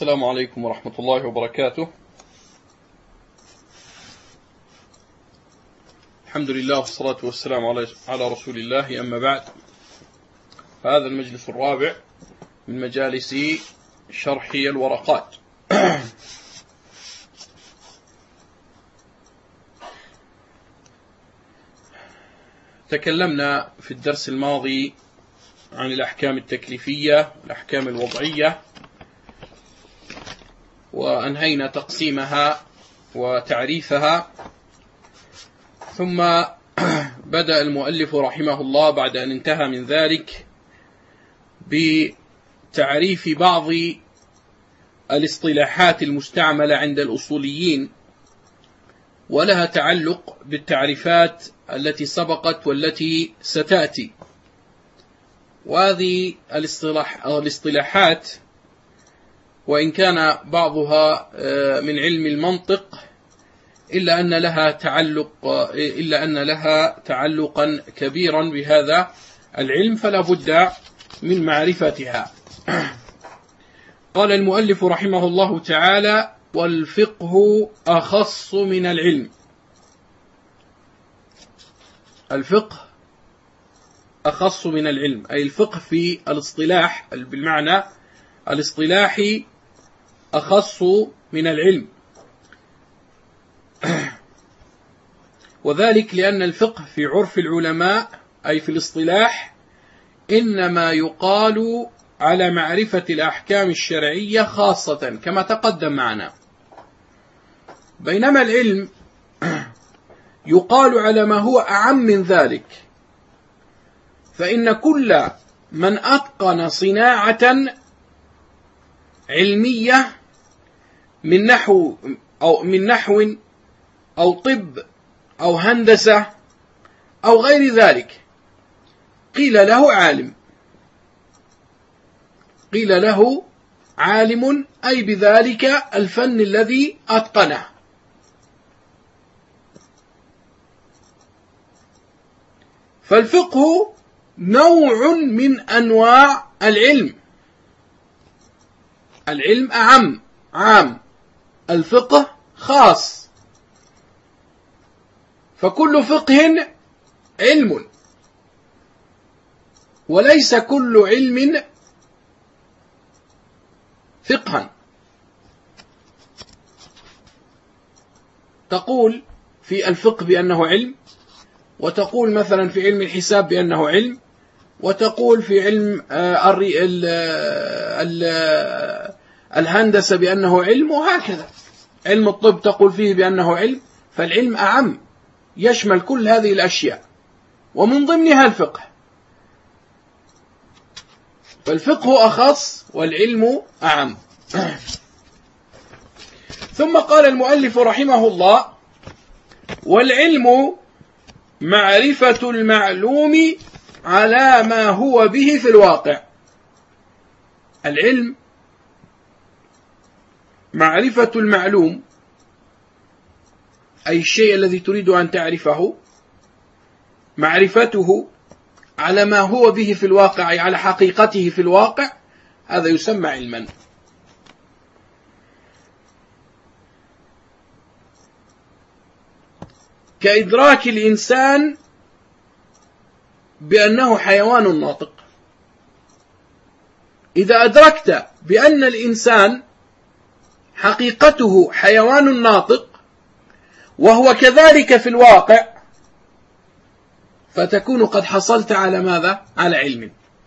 السلام عليكم ورحمة الله وبركاته. الحمد لله والصلاة والسلام على رسول الله، أما بعد، هذا المجلس الرابع من مجالس شرح الورقات. تكلمنا في الدرس الماضي عن الأحكام التكليفية والأحكام الوضعية، وأنهينا تقسيمها وتعريفها، ثم بدأ المؤلف رحمه الله بعد أن انتهى من ذلك بتعريف بعض الاصطلاحات المستعملة عند الأصوليين، ولها تعلق بالتعريفات التي سبقت والتي ستأتي. وهذه الاصطلاحات وإن كان بعضها من علم المنطق إلا أن لها تعلقا كبيرا بهذا العلم، فلا بد من معرفتها. قال المؤلف رحمه الله تعالى: والفقه أخص من العلم. الفقه أخص من العلم، أي الفقه في الاصطلاح بالمعنى الاصطلاحي أخص من العلم، وذلك لأن الفقه في عرف العلماء أي في الاصطلاح إنما يقال على معرفة الأحكام الشرعية خاصة كما تقدم معنا، بينما العلم يقال على ما هو أعم من ذلك، فإن كل من أتقن صناعة علمية من نحو أو طب أو هندسة أو غير ذلك قيل له عالم، أي بذلك الفن الذي أتقنه. فالفقه نوع من أنواع العلم. العلم عام، الفقه خاص، فكل فقه علم، وليس كل علم فقها. تقول في الفقه بأنه علم، وتقول مثلا في علم الحساب بأنه علم، وتقول في علم الهندسة بأنه علم، وهكذا. علم الطب تقول فيه بأنه علم، فالعلم أعم، يشمل كل هذه الأشياء، ومن ضمنها الفقه. فالفقه أخص والعلم أعم. ثم قال المؤلف رحمه الله: والعلم معرفة المعلوم على ما هو به في الواقع. العلم معرفة المعلوم، أي الشيء الذي تريد أن تعرفه، معرفته على ما هو به في الواقع، أي على حقيقته في الواقع، هذا يسمى علما. كإدراك الإنسان بأنه حيوان ناطق. إذا أدركت بأن الإنسان حقيقته حيوان ناطق وهو كذلك في الواقع، فتكون قد حصلت على ماذا؟ على علم.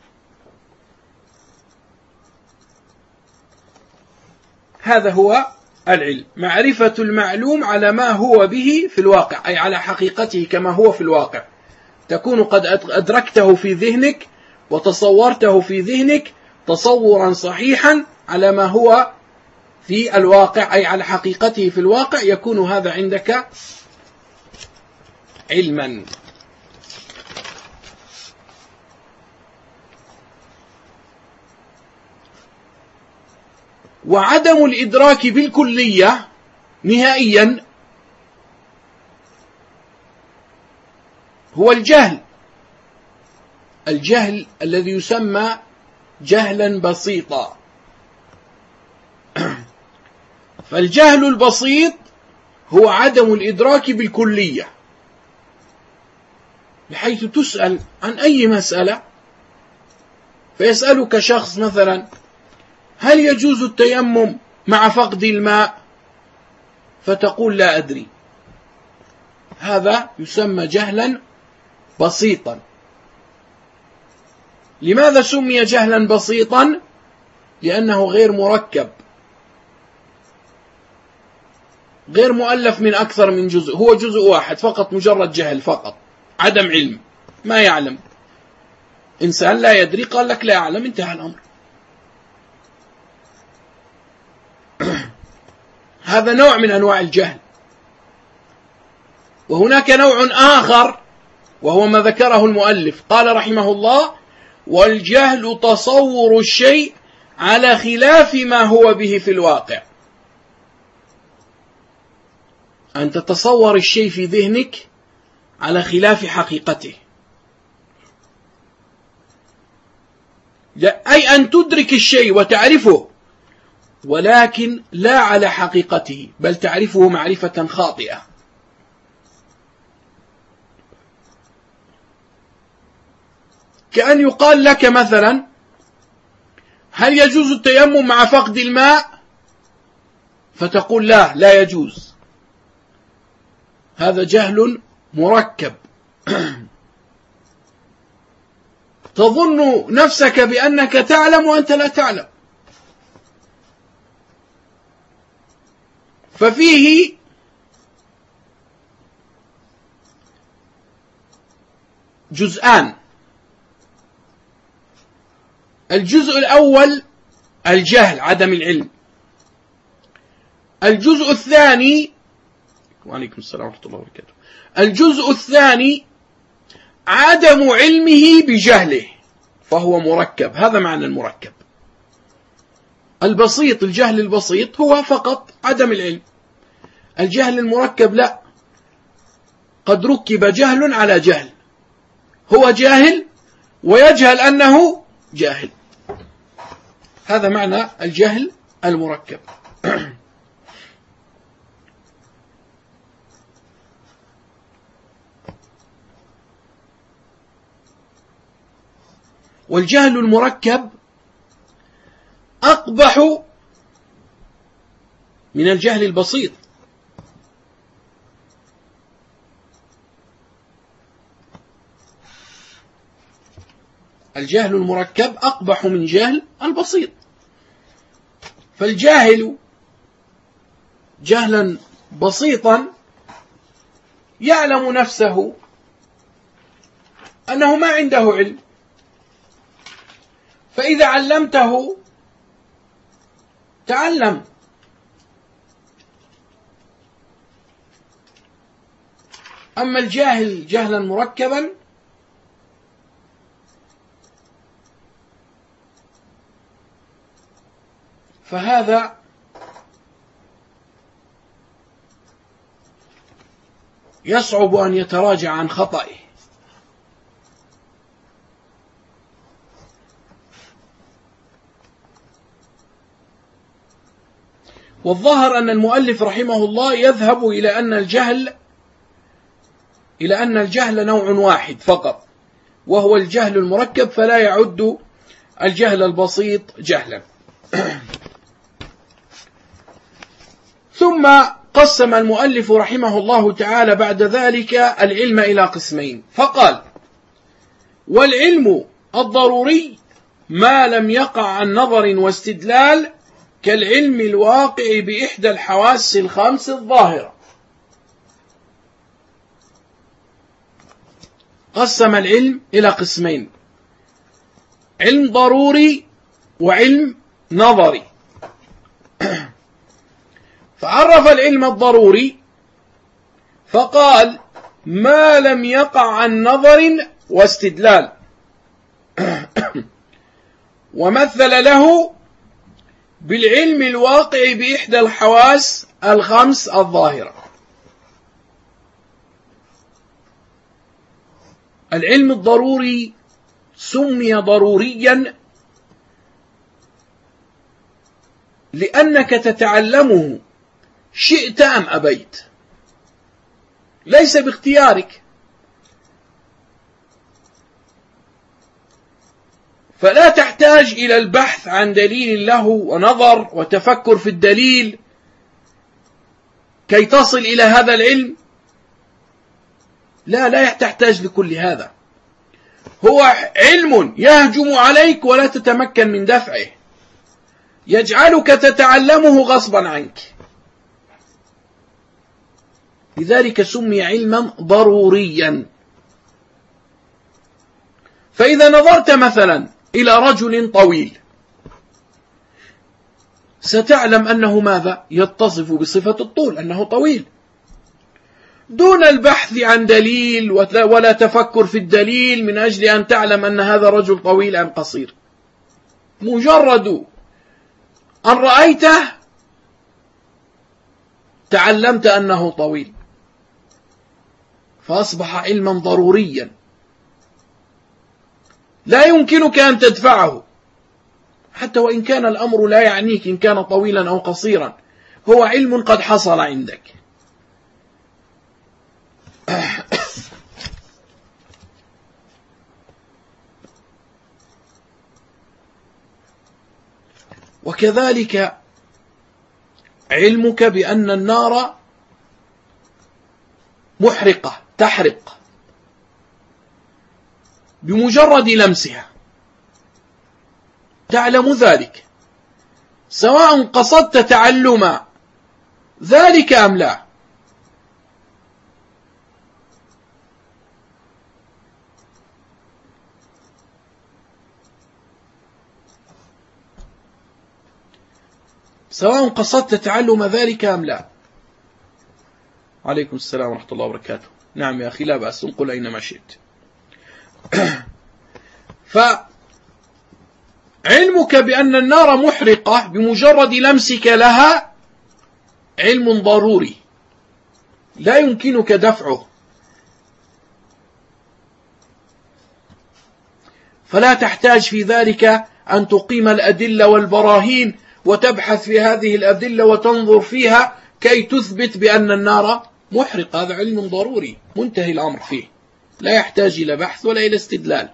هذا هو العلم، معرفة المعلوم على ما هو به في الواقع، أي على حقيقته كما هو في الواقع. تكون قد أدركته في ذهنك وتصورته في ذهنك تصورا صحيحا على ما هو في الواقع، أي على حقيقته في الواقع، يكون هذا عندك علما. وعدم الإدراك بالكلية نهائيا هو الجهل الذي يسمى جهلا بسيطا. فالجهل البسيط هو عدم الإدراك بالكلية، بحيث تسأل عن أي مسألة، فيسألك شخص مثلا: هل يجوز التيمم مع فقد الماء؟ فتقول: لا أدري. هذا يسمى جهلا بسيطا. لماذا سمي جهلا بسيطا؟ لأنه غير مركب، غير مؤلف من أكثر من جزء، هو جزء واحد فقط، مجرد جهل فقط، عدم علم، ما يعلم. إنسان لا يدري قال لك لا أعلم، انتهى الأمر. هذا نوع من أنواع الجهل. وهناك نوع آخر وهو ما ذكره المؤلف، قال رحمه الله: والجهل تصور الشيء على خلاف ما هو به في الواقع. أن تتصور الشيء في ذهنك على خلاف حقيقته، أي أن تدرك الشيء وتعرفه، ولكن لا على حقيقته، بل تعرفه معرفة خاطئة. كأن يقال لك مثلا: هل يجوز التيمم مع فقد الماء؟ فتقول: لا يجوز. هذا جهل مركب. تظن نفسك بأنك تعلم وأنت لا تعلم. ففيه جزءان: الجزء الأول الجهل، عدم العلم. الجزء الثاني، وعليكم السلام ورحمة الله وبركاته، الجزء الثاني عدم علمه بجهله، فهو مركب. هذا معنى المركب. البسيط، الجهل البسيط هو فقط عدم العلم. الجهل المركب لا، قد ركب جهل على جهل، هو جاهل ويجهل أنه جاهل. هذا معنى الجهل المركب. والجهل المركب أقبح من الجهل البسيط. الجهل المركب أقبح من جهل البسيط. فالجاهل جهلا بسيطا يعلم نفسه أنه ما عنده علم، فإذا علمته تعلم. أما الجاهل جهلا مركبا فهذا يصعب أن يتراجع عن خطئه. والظاهر أن المؤلف رحمه الله يذهب إلى أن الجهل نوع واحد فقط، وهو الجهل المركب، فلا يعد الجهل البسيط جهلا. ثم قسم المؤلف رحمه الله تعالى بعد ذلك العلم إلى قسمين، فقال: والعلم الضروري ما لم يقع عن نظر واستدلال، كالعلم الواقع بإحدى الحواس الخمس الظاهرة. قسم العلم إلى قسمين: علم ضروري وعلم نظري. فعرف العلم الضروري فقال: ما لم يقع عن نظر واستدلال، ومثل له بالعلم الواقع بإحدى الحواس الخمس الظاهرة. العلم الضروري سمي ضروريا لأنك تتعلمه شئت أم أبيت، ليس باختيارك. فلا تحتاج إلى البحث عن دليل له ونظر وتفكر في الدليل كي تصل إلى هذا العلم. لا تحتاج لكل هذا. هو علم يهجم عليك ولا تتمكن من دفعه، يجعلك تتعلمه غصبا عنك. لذلك سمي علما ضروريا. فإذا نظرت مثلا إلى رجل طويل ستعلم أنه ماذا؟ يتصف بصفة الطول، أنه طويل، دون البحث عن دليل ولا تفكر في الدليل من أجل أن تعلم أن هذا رجل طويل أم قصير. مجرد أن رأيته تعلمت أنه طويل، فأصبح علما ضروريا لا يمكنك أن تدفعه، حتى وإن كان الأمر لا يعنيك إن كان طويلا أو قصيرا، هو علم قد حصل عندك. وكذلك علمك بأن النار محرقة تحرق بمجرد لمسها، تعلم ذلك سواء قصدت تعلم ذلك أم لا. سواء قصدت تعلم ذلك أم لا. عليكم السلام ورحمة الله وبركاته. نعم يا أخي، لا بأس، انقل أينما شئت. فعلمك بأن النار محرقة بمجرد لمسك لها علم ضروري لا يمكنك دفعه، فلا تحتاج في ذلك أن تقيم الأدلة والبراهين وتبحث في هذه الأدلة وتنظر فيها كي تثبت بأن النار محرقة. هذا علم ضروري منتهي الأمر فيه، لا يحتاج إلى بحث ولا إلى استدلال.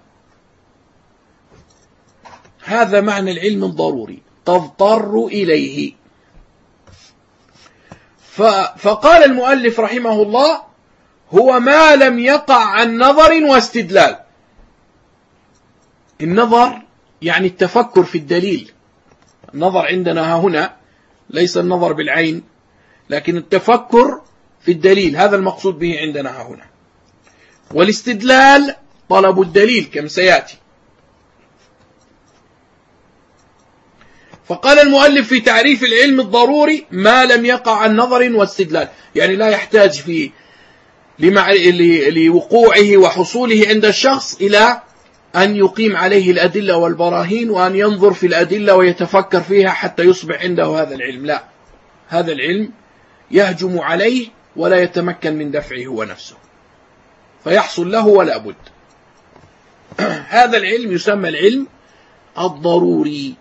هذا معنى العلم الضروري، تضطر إليه. فقال المؤلف رحمه الله: هو ما لم يقع عن نظر واستدلال. النظر يعني التفكر في الدليل. النظر عندنا هنا ليس النظر بالعين، لكن التفكر في الدليل، هذا المقصود به عندنا هنا. والاستدلال طلب الدليل كما سيأتي. فقال المؤلف في تعريف العلم الضروري: ما لم يقع عن نظر واستدلال، يعني لا يحتاج لوقوعه وحصوله عند الشخص إلى أن يقيم عليه الأدلة والبراهين وأن ينظر في الأدلة ويتفكر فيها حتى يصبح عنده هذا العلم. لا، هذا العلم يهجم عليه ولا يتمكن من دفعه هو نفسه، فيحصل له ولا بد. هذا العلم يسمى العلم الضروري.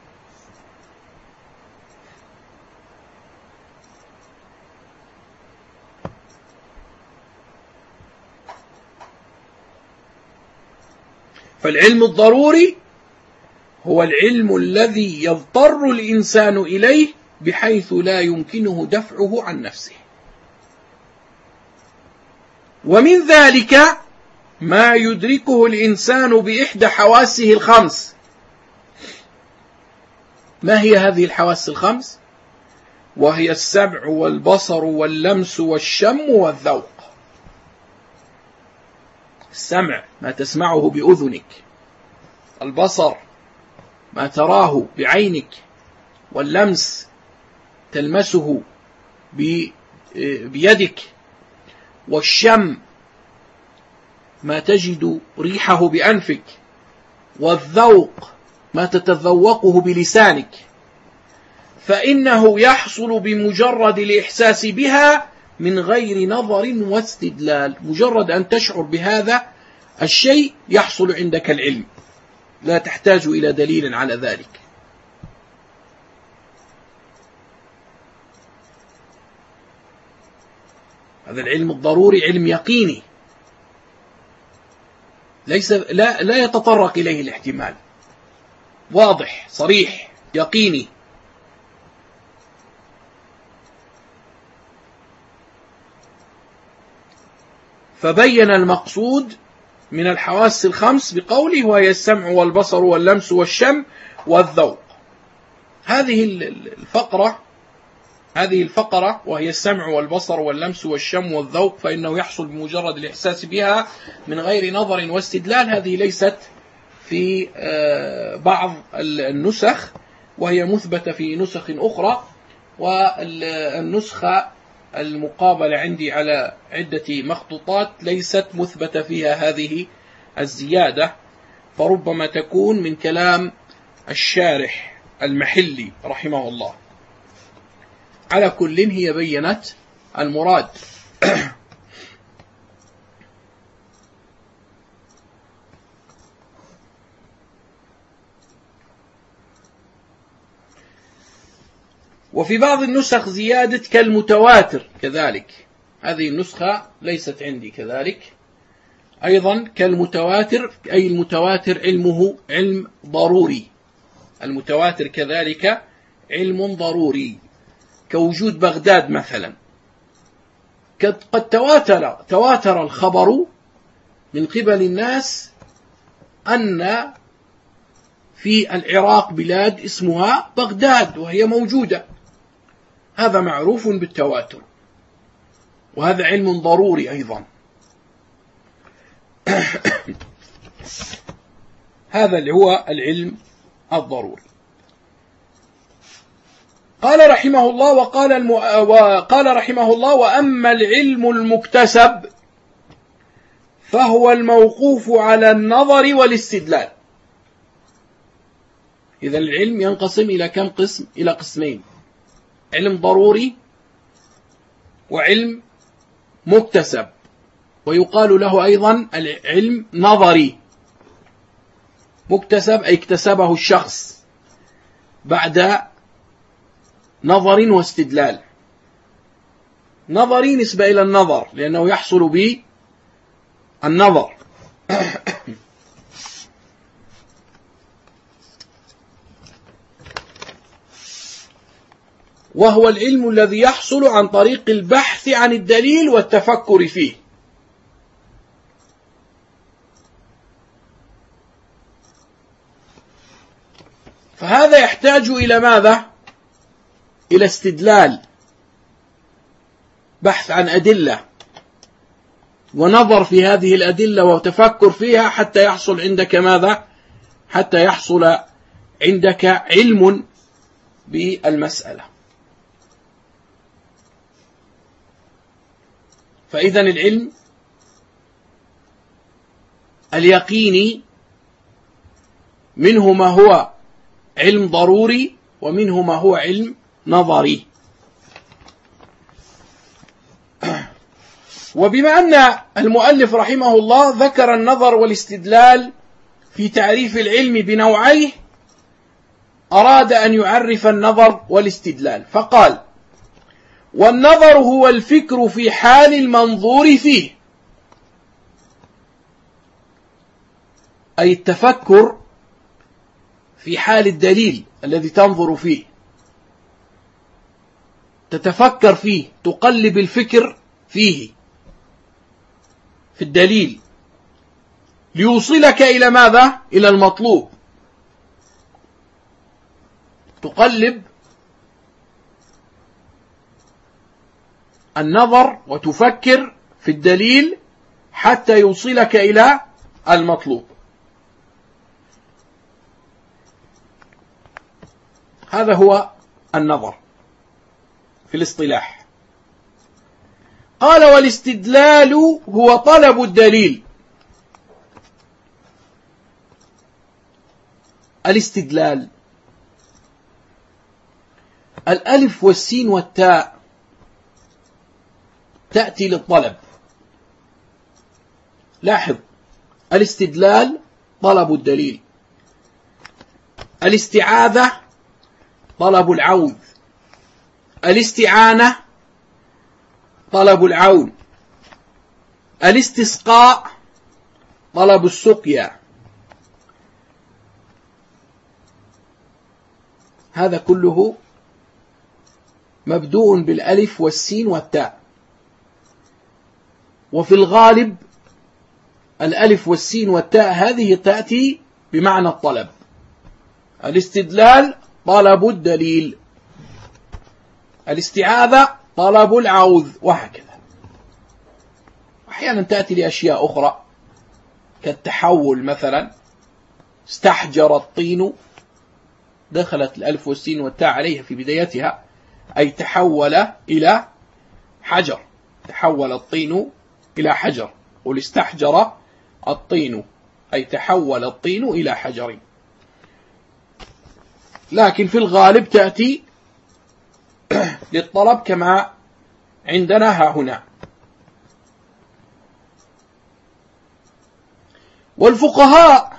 فالعلم الضروري هو العلم الذي يضطر الإنسان إليه بحيث لا يمكنه دفعه عن نفسه. ومن ذلك ما يدركه الإنسان بإحدى حواسه الخمس. ما هي هذه الحواس الخمس؟ وهي السمع والبصر واللمس والشم والذوق. السمع ما تسمعه بأذنك، البصر ما تراه بعينك، واللمس تلمسه بيدك، والشم ما تجد ريحه بأنفك، والذوق ما تتذوقه بلسانك. فإنه يحصل بمجرد الإحساس بها من غير نظر واستدلال. مجرد أن تشعر بهذا الشيء يحصل عندك العلم، لا تحتاج إلى دليل على ذلك. هذا العلم الضروري علم يقيني، لا يتطرق إليه الاحتمال، واضح صريح يقيني. فبين المقصود من الحواس الخمس بقوله وهي السمع والبصر واللمس والشم والذوق. هذه الفقرة وهي السمع والبصر واللمس والشم والذوق، فإنه يحصل بمجرد الإحساس بها من غير نظر واستدلال. هذه ليست في بعض النسخ، وهي مثبتة في نسخ أخرى، والنسخة المقابلة عندي على عدة مخطوطات ليست مثبتة فيها هذه الزيادة، فربما تكون من كلام الشارح المحلي رحمه الله. على كل هي بينت المراد. وفي بعض النسخ زيادة كالمتواتر كذلك، هذه النسخة ليست عندي كذلك. أيضا كالمتواتر، أي المتواتر علمه علم ضروري، المتواتر كذلك علم ضروري، كوجود بغداد مثلا. قد تواتر الخبر من قبل الناس أن في العراق بلاد اسمها بغداد وهي موجودة، هذا معروف بالتواتر، وهذا علم ضروري أيضا. هذا اللي هو العلم الضروري. قال رحمه الله وقال رحمه الله وأما العلم المكتسب فهو الموقوف على النظر والاستدلال. إذا العلم ينقسم إلى كم قسم؟ إلى قسمين: علم ضروري وعلم مكتسب، ويقال له أيضا العلم نظري. مكتسب أي اكتسبه الشخص بعد نظر واستدلال. نظري نسبة إلى النظر لأنه يحصل بالنظر. وهو العلم الذي يحصل عن طريق البحث عن الدليل والتفكر فيه. فهذا يحتاج إلى ماذا؟ إلى استدلال، بحث عن أدلة ونظر في هذه الأدلة وتفكر فيها حتى يحصل عندك ماذا؟ حتى يحصل عندك علم بالمسألة. فإذا العلم اليقيني منه ما هو علم ضروري ومنه ما هو علم نظري. وبما أن المؤلف رحمه الله ذكر النظر والاستدلال في تعريف العلم بنوعيه، أراد أن يعرف النظر والاستدلال فقال: والنظر هو الفكر في حال المنظور فيه، أي التفكر في حال الدليل الذي تنظر فيه، تتفكر فيه، تقلب الفكر فيه في الدليل ليوصلك إلى ماذا؟ إلى المطلوب. تقلب النظر وتفكر في الدليل حتى يوصلك إلى المطلوب. هذا هو النظر في الاصطلاح. قال: والاستدلال هو طلب الدليل. الاستدلال، الألف والسين والتاء تأتي للطلب. لاحظ، الاستدلال طلب الدليل، الاستعاذة طلب العون، الاستعانة طلب العون، الاستسقاء، طلب السقيا، هذا كله مبدوء بالألف والسين والتاء. وفي الغالب الألف والسين والتاء هذه تأتي بمعنى الطلب. الاستدلال طلب الدليل، الاستعاذة طلب العوذ، وهكذا. أحيانا تأتي لأشياء أخرى كالتحول مثلا، استحجر الطين، دخلت الألف والسين والتاء عليها في بدايتها، أي تحول إلى حجر، تحول الطين إلى حجر. قل استحجر الطين، أي تحول الطين إلى حجر. لكن في الغالب تأتي للطلب كما عندنا ها هنا. والفقهاء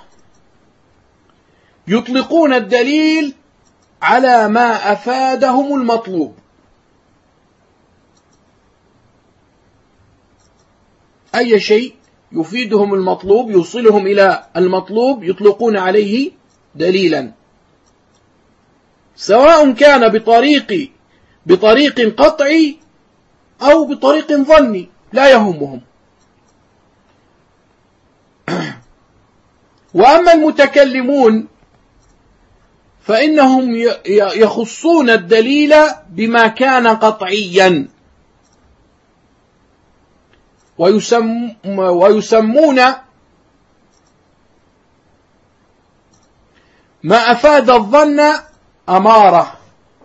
يطلقون الدليل على ما أفادهم المطلوب، أي شيء يفيدهم المطلوب يوصلهم إلى المطلوب يطلقون عليه دليلا، سواء كان بطريق قطعي أو بطريق ظني، لا يهمهم. وأما المتكلمون فإنهم يخصون الدليل بما كان قطعيا، ويسمون ما أفاد الظن أمارة،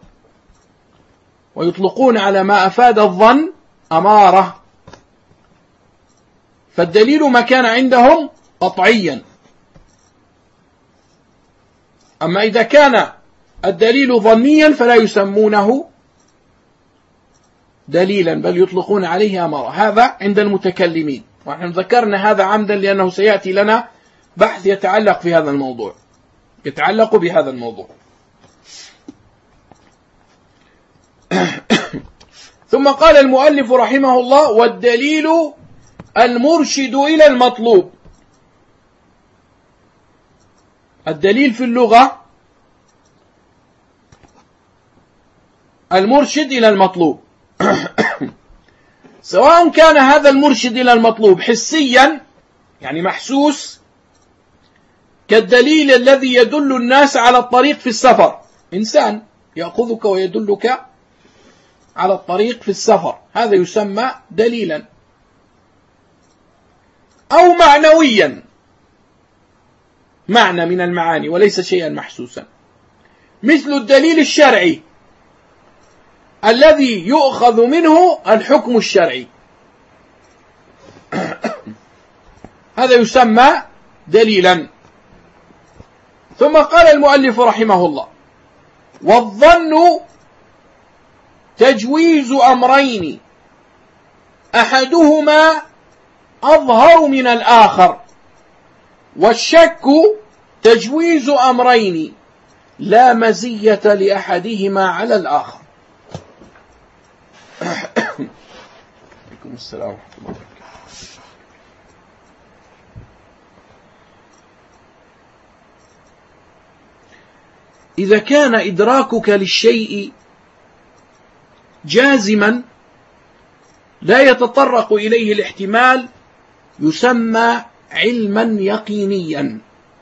ويطلقون على ما أفاد الظن أمارة. فالدليل ما كان عندهم قطعيا. أما إذا كان الدليل ظنيا فلا يسمونه دليلا، بل يطلقون عليه أمارة. هذا عند المتكلمين، ونحن ذكرنا هذا عمدا لأنه سيأتي لنا بحث يتعلق في هذا الموضوع، يتعلق بهذا الموضوع. ثم قال المؤلف رحمه الله: والدليل المرشد إلى المطلوب. الدليل في اللغة المرشد إلى المطلوب، سواء كان هذا المرشد إلى المطلوب حسيا، يعني محسوس، كالدليل الذي يدل الناس على الطريق في السفر، إنسان يأخذك ويدلك على الطريق في السفر، هذا يسمى دليلا. أو معنويا، معنى من المعاني وليس شيئا محسوسا، مثل الدليل الشرعي الذي يؤخذ منه الحكم الشرعي، هذا يسمى دليلا. ثم قال المؤلف رحمه الله: والظن تجويز أمرين أحدهما أظهر من الآخر، والشك تجويز أمرين لا مزية لأحدهما على الآخر. عليكم السلام ورحمة الله وبركاته. إذا كان إدراكك للشيء جازما لا يتطرق إليه الاحتمال يسمى علما يقينيا.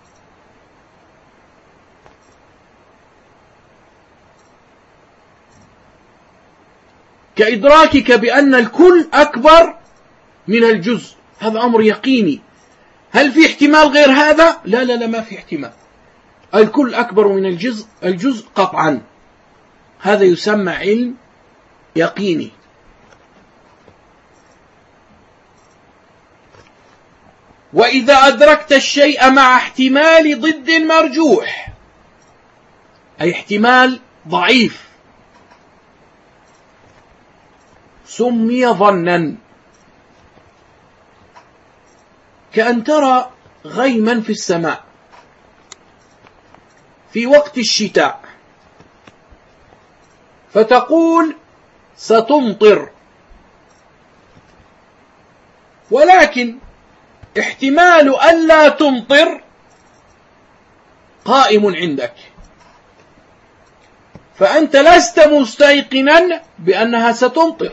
كإدراكك بأن الكل أكبر من الجزء، هذا أمر يقيني. هل في احتمال غير هذا؟ لا لا لا، ما في احتمال. الكل أكبر من الجزء قطعا، هذا يسمى علم يقيني. وإذا أدركت الشيء مع احتمال ضد مرجوح، أي احتمال ضعيف، سمي ظنا. كأن ترى غيما في السماء في وقت الشتاء فتقول ستمطر، ولكن احتمال ألا تمطر قائم عندك، فأنت لست مستيقنا بأنها ستمطر،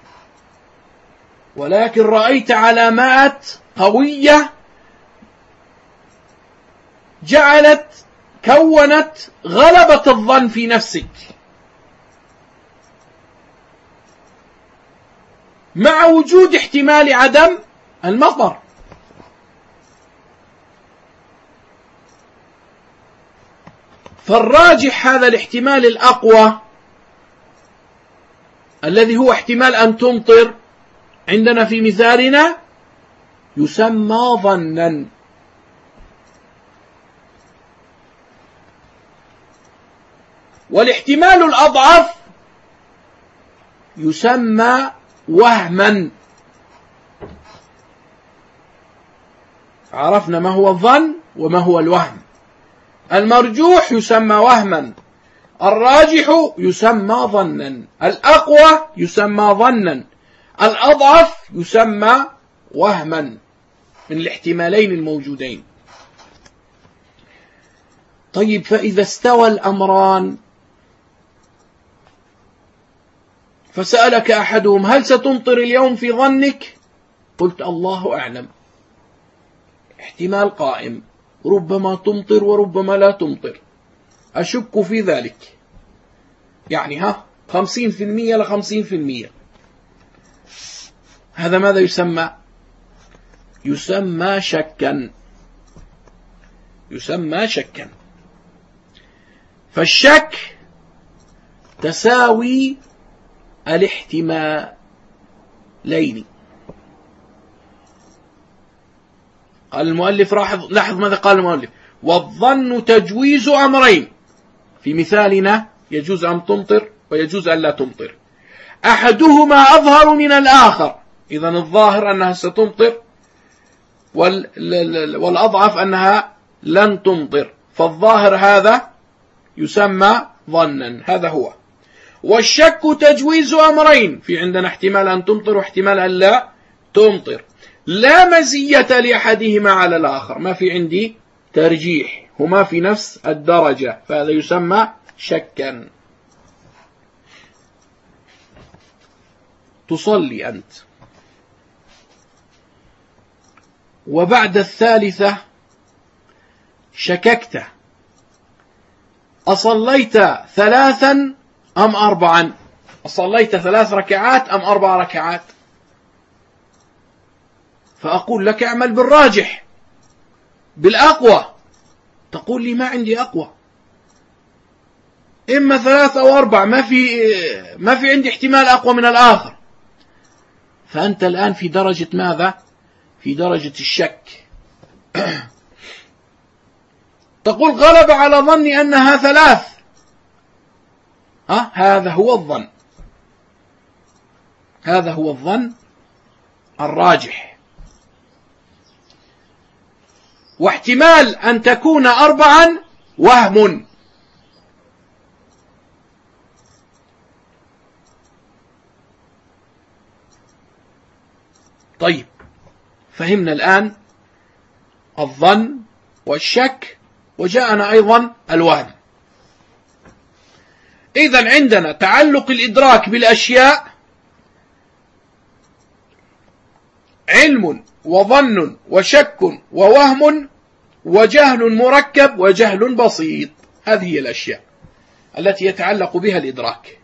ولكن رأيت علامات قوية كونت غلبة الظن في نفسك مع وجود احتمال عدم المطر. فالراجح هذا الاحتمال الأقوى الذي هو احتمال أن تمطر عندنا في مثالنا يسمى ظنا، والاحتمال الأضعف يسمى وهما. عرفنا ما هو الظن وما هو الوهم. المرجوح يسمى وهما، الراجح يسمى ظنا، الأقوى يسمى ظنا، الأضعف يسمى وهما من الاحتمالين الموجودين. طيب، فإذا استوى الأمران فسألك أحدهم هل ستمطر اليوم في ظنك؟ قلت الله أعلم، احتمال قائم، ربما تمطر وربما لا تمطر، أشك في ذلك، يعني 50% ل50%. هذا ماذا يسمى؟ يسمى شكا. يسمى شكا. فالشك تساوي الاحتمالين. قال المؤلف، لاحظ ماذا قال المؤلف: والظن تجويز أمرين. في مثالنا يجوز أن تمطر ويجوز أن لا تمطر، أحدهما أظهر من الآخر، إذن الظاهر أنها ستمطر والأضعف أنها لن تمطر، فالظاهر هذا يسمى ظنا، هذا هو. والشك تجويز أمرين، في عندنا احتمال أن تمطر واحتمال أن لا تمطر، لا مزية لأحدهما على الآخر، ما في عندي ترجيح، هما في نفس الدرجة، فهذا يسمى شكا. تصلي أنت وبعد الثالثة شككت أصليت 3 أم 4؟ أصليت 3 ركعات أم 4 ركعات؟ فأقول لك اعمل بالراجح بالأقوى. تقول لي ما عندي أقوى، إما 3 أو 4، ما في عندي احتمال أقوى من الآخر. فأنت الآن في درجة ماذا؟ في درجة الشك. تقول غلب على ظني أنها 3. هذا هو الظن، هذا هو الظن الراجح. واحتمال أن تكون 4 وهم. طيب، فهمنا الآن الظن والشك، وجاءنا أيضا الوهم. إذن عندنا تعلق الإدراك بالأشياء علم وظن وشك ووهم وجهل مركب وجهل بسيط. هذه هي الأشياء التي يتعلق بها الإدراك.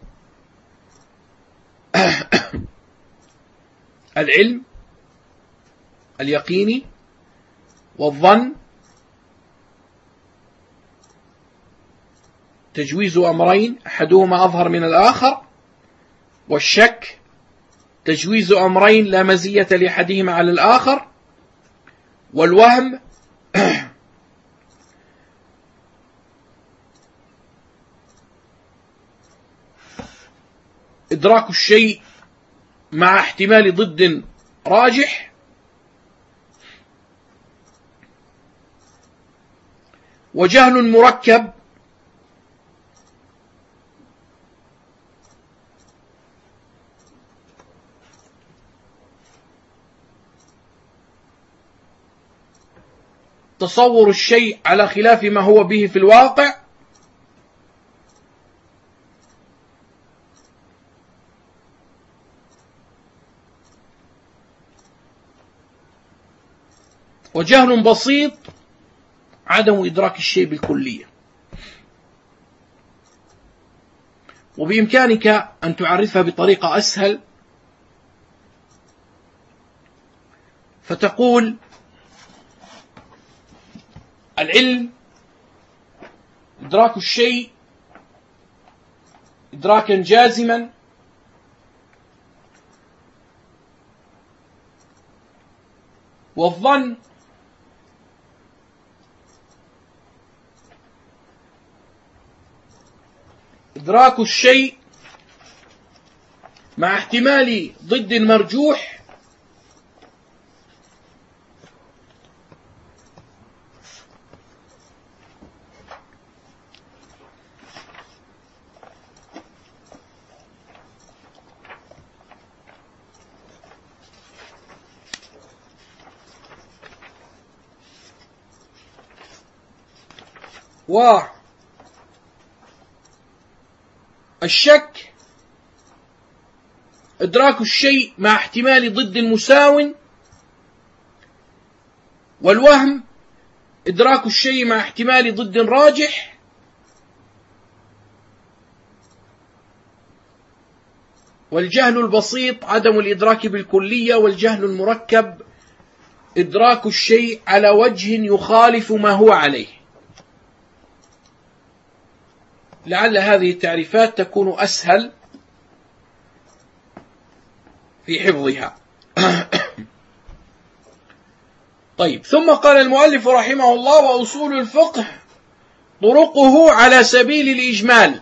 العلم اليقيني، والظن تجويز أمرين أحدهما أظهر من الآخر، والشك تجويز أمرين لا مزية لأحدهما على الآخر، والوهم إدراك الشيء مع احتمال ضد راجح، وجهل مركب تصور الشيء على خلاف ما هو به في الواقع، وجهل بسيط عدم إدراك الشيء بالكلية. وبإمكانك أن تعرفها بطريقة أسهل، فتقول: العلم إدراك الشيء إدراكا جازما، والظن إدراك الشيء مع احتمال ضد مرجوح، والشك إدراك الشيء مع احتمال ضد مساو، والوهم إدراك الشيء مع احتمال ضد راجح، والجهل البسيط عدم الإدراك بالكلية، والجهل المركب إدراك الشيء على وجه يخالف ما هو عليه. لعل هذه التعريفات تكون أسهل في حفظها. طيب، ثم قال المؤلف رحمه الله: وأصول الفقه طرقه على سبيل الإجمال،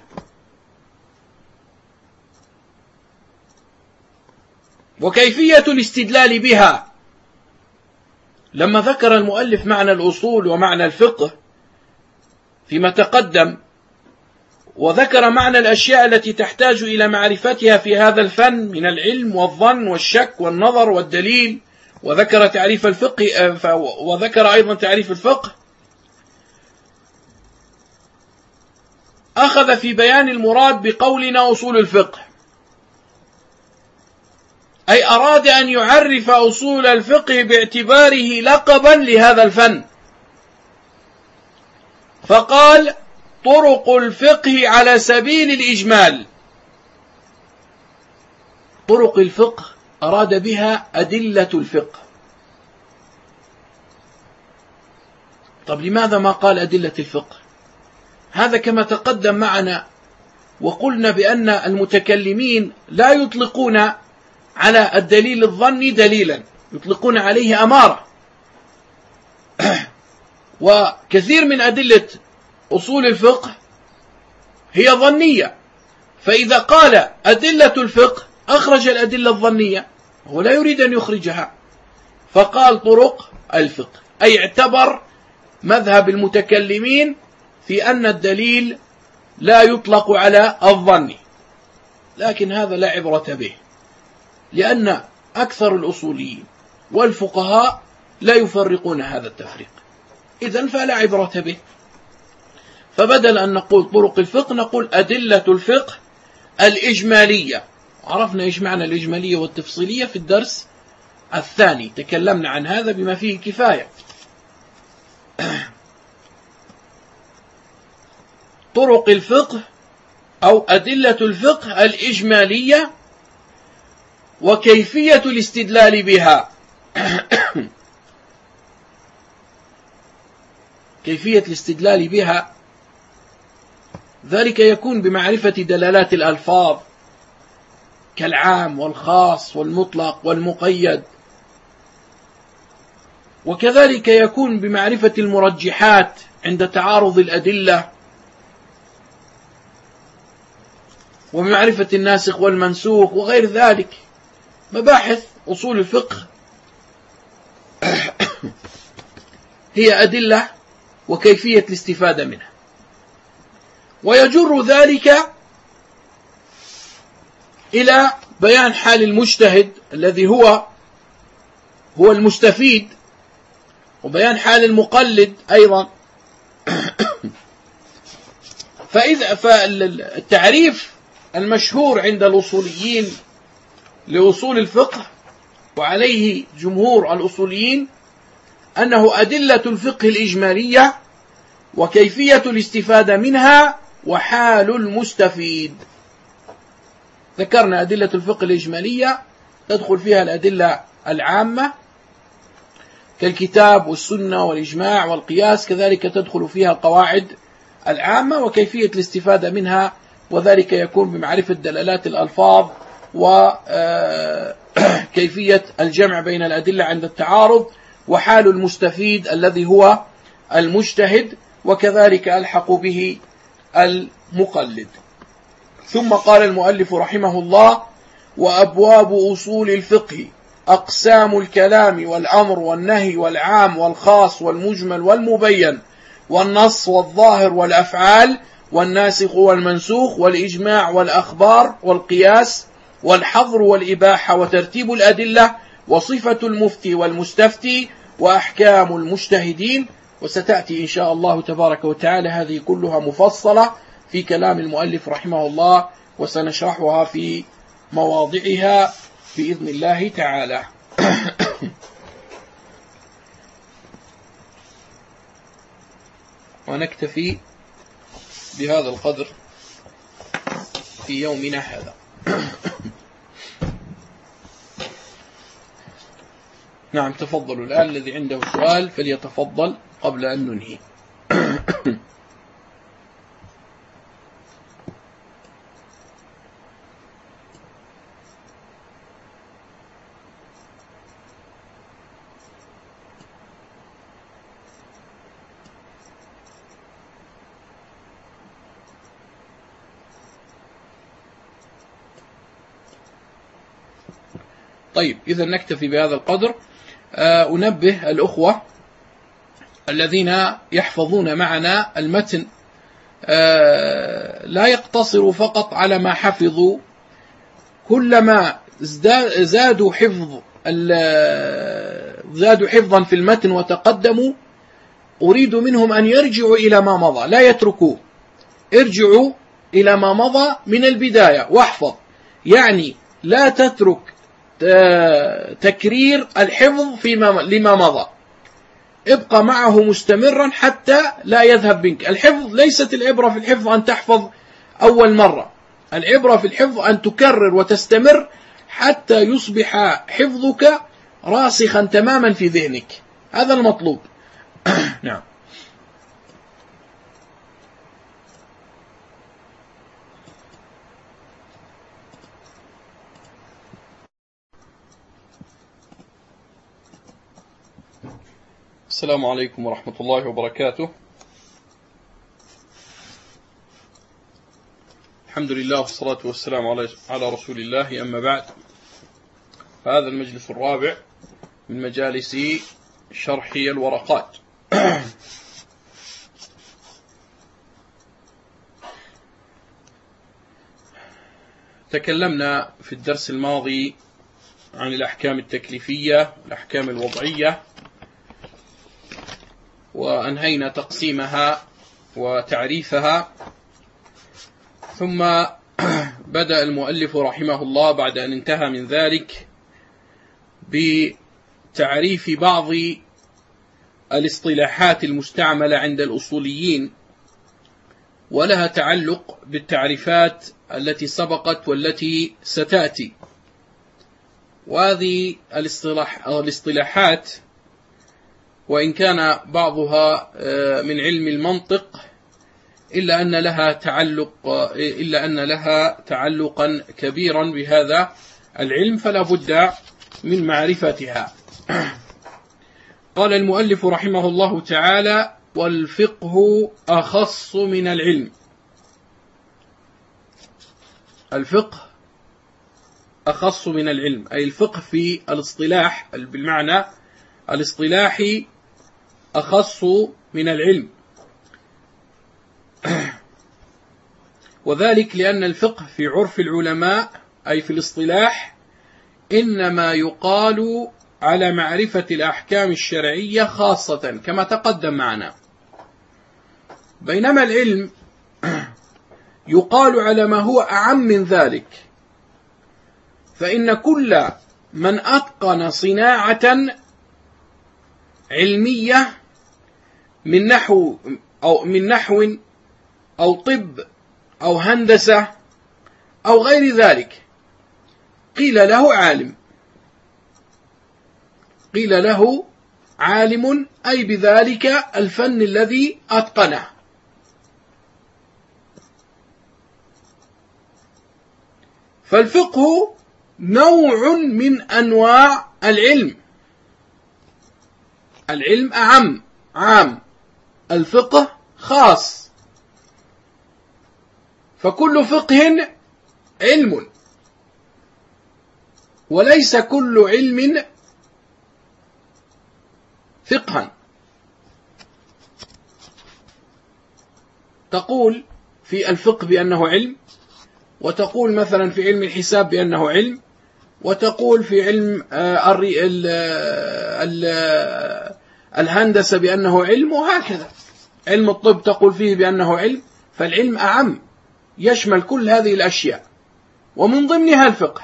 وكيفية الاستدلال بها. لما ذكر المؤلف معنى الأصول ومعنى الفقه فيما تقدم، وذكر معنى الأشياء التي تحتاج إلى معرفتها في هذا الفن من العلم والظن والشك والنظر والدليل، وذكر تعريف الفقه، وذكر أيضا تعريف الفقه، أخذ في بيان المراد بقولنا أصول الفقه، أي أراد أن يعرف أصول الفقه باعتباره لقبا لهذا الفن، فقال: طرق الفقه على سبيل الإجمال. طرق الفقه أراد بها أدلة الفقه. طب لماذا ما قال أدلة الفقه؟ هذا كما تقدم معنا، وقلنا بأن المتكلمين لا يطلقون على الدليل الظني دليلا، يطلقون عليه أمارة. وكثير من أدلة أصول الفقه هي ظنية، فإذا قال أدلة الفقه أخرج الأدلة الظنية، هو لا يريد أن يخرجها، فقال طرق الفقه، أي اعتبر مذهب المتكلمين في أن الدليل لا يطلق على الظن، لكن هذا لا عبرة به، لأن أكثر الأصوليين والفقهاء لا يفرقون هذا التفريق، إذن فلا عبرة به. فبدل أن نقول طرق الفقه نقول أدلة الفقه الإجمالية. عرفنا إيش معنى الإجمالية والتفصيلية في الدرس الثاني، تكلمنا عن هذا بما فيه كفاية. طرق الفقه أو أدلة الفقه الإجمالية وكيفية الاستدلال بها. كيفية الاستدلال بها ذلك يكون بمعرفة دلالات الألفاظ كالعام والخاص والمطلق والمقيد، وكذلك يكون بمعرفة المرجحات عند تعارض الأدلة، ومعرفة الناسخ والمنسوخ وغير ذلك. مباحث أصول الفقه هي أدلة وكيفية الاستفادة منها، ويجر ذلك إلى بيان حال المجتهد الذي هو المستفيد، وبيان حال المقلد أيضا. فالتعريف المشهور عند الأصوليين لأصول الفقه، وعليه جمهور الأصوليين، أنه أدلة الفقه الإجمالية وكيفية الاستفادة منها وحال المستفيد. ذكرنا أدلة الفقه الإجمالية تدخل فيها الأدلة العامة كالكتاب والسنة والإجماع والقياس، كذلك تدخل فيها القواعد العامة وكيفية الاستفادة منها، وذلك يكون بمعرفة دلالات الألفاظ وكيفية الجمع بين الأدلة عند التعارض، وحال المستفيد الذي هو المجتهد، وكذلك ألحق به المقلد. ثم قال المؤلف رحمه الله: وأبواب أصول الفقه أقسام الكلام والأمر والنهي والعام والخاص والمجمل والمبين والنص والظاهر والأفعال والناسخ والمنسوخ والإجماع والأخبار والقياس والحظر والإباحة وترتيب الأدلة وصفة المفتي والمستفتي وأحكام المجتهدين. وستأتي إن شاء الله تبارك وتعالى هذه كلها مفصلة في كلام المؤلف رحمه الله، وسنشرحها في مواضعها بإذن الله تعالى. ونكتفي بهذا القدر في يومنا هذا. نعم، تفضلوا الآن، الذي عنده سؤال فليتفضل قبل أن ننهي. طيب، إذا نكتفي بهذا القدر. أنبه الأخوة الذين يحفظون معنا المتن لا يقتصروا فقط على ما حفظوا، كلما زادوا حفظا في المتن وتقدموا، أريد منهم أن يرجعوا إلى ما مضى، لا يتركوه، ارجعوا إلى ما مضى من البداية واحفظ، يعني لا تترك تكرير الحفظ لما مضى، ابقى معه مستمرا حتى لا يذهب منك. الحفظ ليست العبرة في الحفظ أن تحفظ أول مرة، العبرة في الحفظ أن تكرر وتستمر حتى يصبح حفظك راسخا تماما في ذهنك، هذا المطلوب. نعم. السلام عليكم ورحمة الله وبركاته. الحمد لله والصلاة والسلام على رسول الله، أما بعد، فهذا المجلس الرابع من مجالس شرح الورقات. تكلمنا في الدرس الماضي عن الأحكام التكليفية والأحكام الوضعية، وأنهينا تقسيمها وتعريفها. ثم بدأ المؤلف رحمه الله بعد أن انتهى من ذلك بتعريف بعض الاصطلاحات المستعملة عند الأصوليين، ولها تعلق بالتعريفات التي سبقت والتي ستأتي. وهذه الاصطلاحات وإن كان بعضها من علم المنطق إلا أن لها تعلقا كبيرا بهذا العلم، فلا بد من معرفتها. قال المؤلف رحمه الله تعالى: والفقه أخص من العلم. الفقه أخص من العلم، أي الفقه في الاصطلاح بالمعنى الاصطلاحي أخص من العلم، وذلك لأن الفقه في عرف العلماء أي في الاصطلاح إنما يقال على معرفة الأحكام الشرعية خاصة كما تقدم معنا، بينما العلم يقال على ما هو أعم من ذلك، فإن كل من أتقن صناعة علمية من نحو أو طب أو هندسة أو غير ذلك قيل له عالم، قيل له عالم أي بذلك الفن الذي أتقنه. فالفقه نوع من أنواع العلم، العلم أعم عام، الفقه خاص، فكل فقه علم، وليس كل علم فقها. تقول في الفقه بأنه علم، وتقول مثلا في علم الحساب بأنه علم، وتقول في علم الهندسة بأنه علم، وهكذا علم الطب تقول فيه بأنه علم. فالعلم أعم، يشمل كل هذه الأشياء، ومن ضمنها الفقه.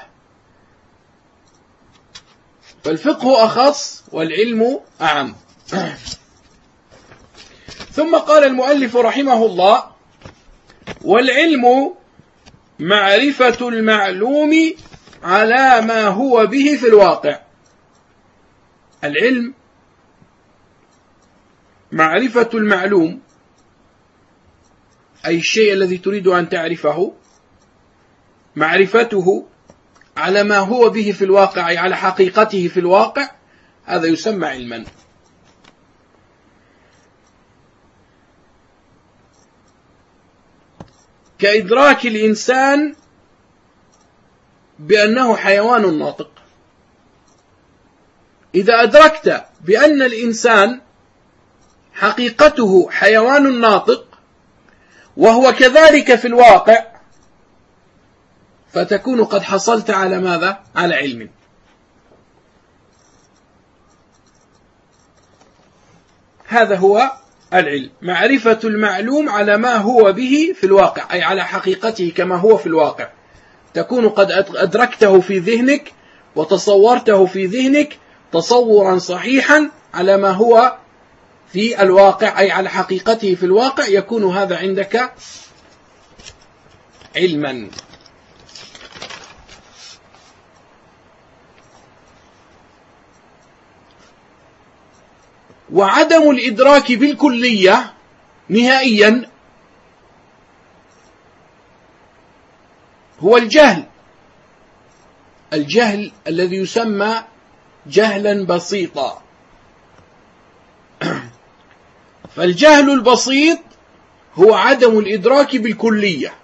فالفقه أخص والعلم أعم. ثم قال المؤلف رحمه الله: والعلم معرفة المعلوم على ما هو به في الواقع. العلم معرفة المعلوم، أي الشيء الذي تريد أن تعرفه، معرفته على ما هو به في الواقع، أي على حقيقته في الواقع، هذا يسمى علما. كإدراك الإنسان بأنه حيوان ناطق. إذا أدركت بأن الإنسان حقيقته حيوان ناطق وهو كذلك في الواقع، فتكون قد حصلت على ماذا؟ على علم. هذا هو العلم، معرفة المعلوم على ما هو به في الواقع، أي على حقيقته كما هو في الواقع. تكون قد أدركته في ذهنك وتصورته في ذهنك تصورا صحيحا على ما هو في الواقع، أي على حقيقته في الواقع، يكون هذا عندك علما. وعدم الإدراك بالكلية نهائيا هو الجهل، الجهل الذي يسمى جهلا بسيطا. فالجهل البسيط هو عدم الإدراك بالكلية،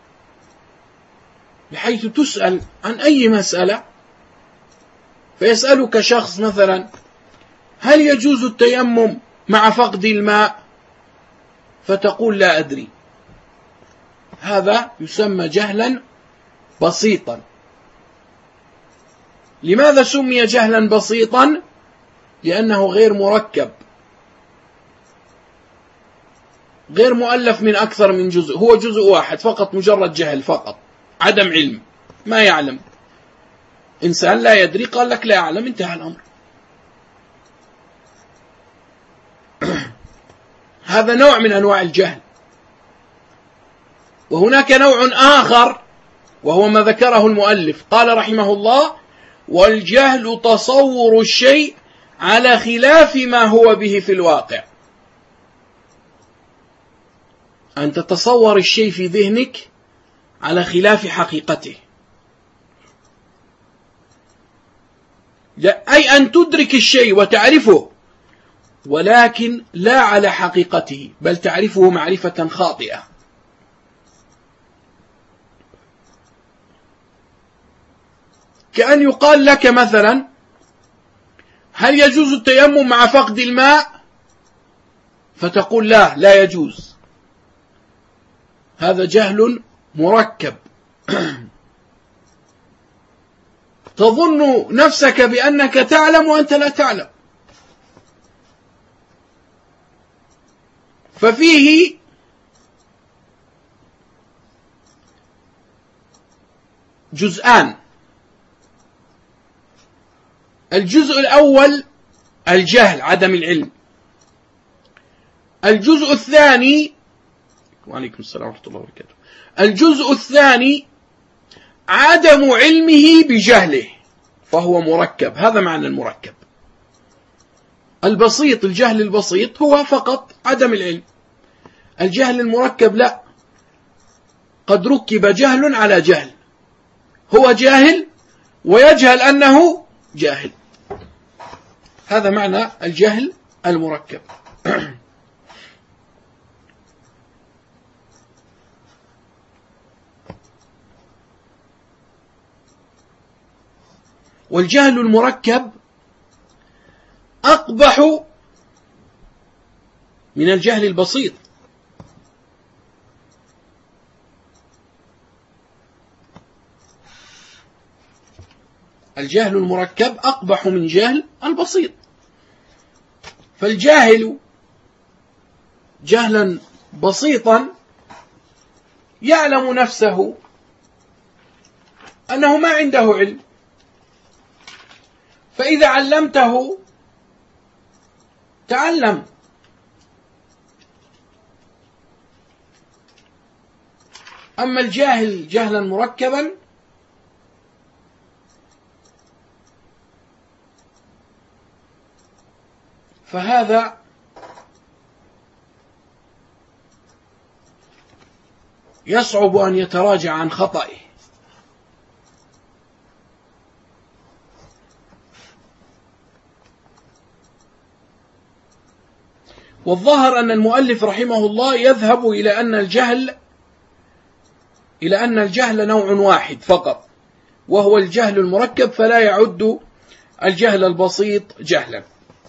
بحيث تسأل عن أي مسألة، فيسألك شخص مثلا: هل يجوز التيمم مع فقد الماء؟ فتقول: لا أدري. هذا يسمى جهلا بسيطا. لماذا سمي جهلا بسيطا؟ لأنه غير مركب، غير مؤلف من أكثر من جزء، هو جزء واحد فقط، مجرد جهل فقط، عدم علم، ما يعلم. إنسان لا يدري قال لك لا أعلم، انتهى الأمر. هذا نوع من أنواع الجهل. وهناك نوع آخر وهو ما ذكره المؤلف، قال رحمه الله: والجهل تصور الشيء على خلاف ما هو به في الواقع. أن تتصور الشيء في ذهنك على خلاف حقيقته، أي أن تدرك الشيء وتعرفه، ولكن لا على حقيقته، بل تعرفه معرفة خاطئة. كأن يقال لك مثلا: هل يجوز التيمم مع فقد الماء؟ فتقول: لا يجوز. هذا جهل مركب. تظن نفسك بأنك تعلم وأنت لا تعلم. ففيه جزءان: الجزء الأول الجهل، عدم العلم. الجزء الثاني، وعليكم السلام ورحمة الله وبركاته، الجزء الثاني عدم علمه بجهله، فهو مركب. هذا معنى المركب. البسيط، الجهل البسيط هو فقط عدم العلم. الجهل المركب لا، قد ركب جهل على جهل، هو جاهل ويجهل أنه جاهل. هذا معنى الجهل المركب. والجهل المركب أقبح من الجهل البسيط. الجهل المركب أقبح من جهل البسيط. فالجاهل جهلا بسيطا يعلم نفسه أنه ما عنده علم، فإذا علمته تعلم. أما الجاهل جهلا مركبا فهذا يصعب أن يتراجع عن خطئه. والظاهر أن المؤلف رحمه الله يذهب إلى أن الجهل نوع واحد فقط، وهو الجهل المركب، فلا يعد الجهل البسيط جهلا.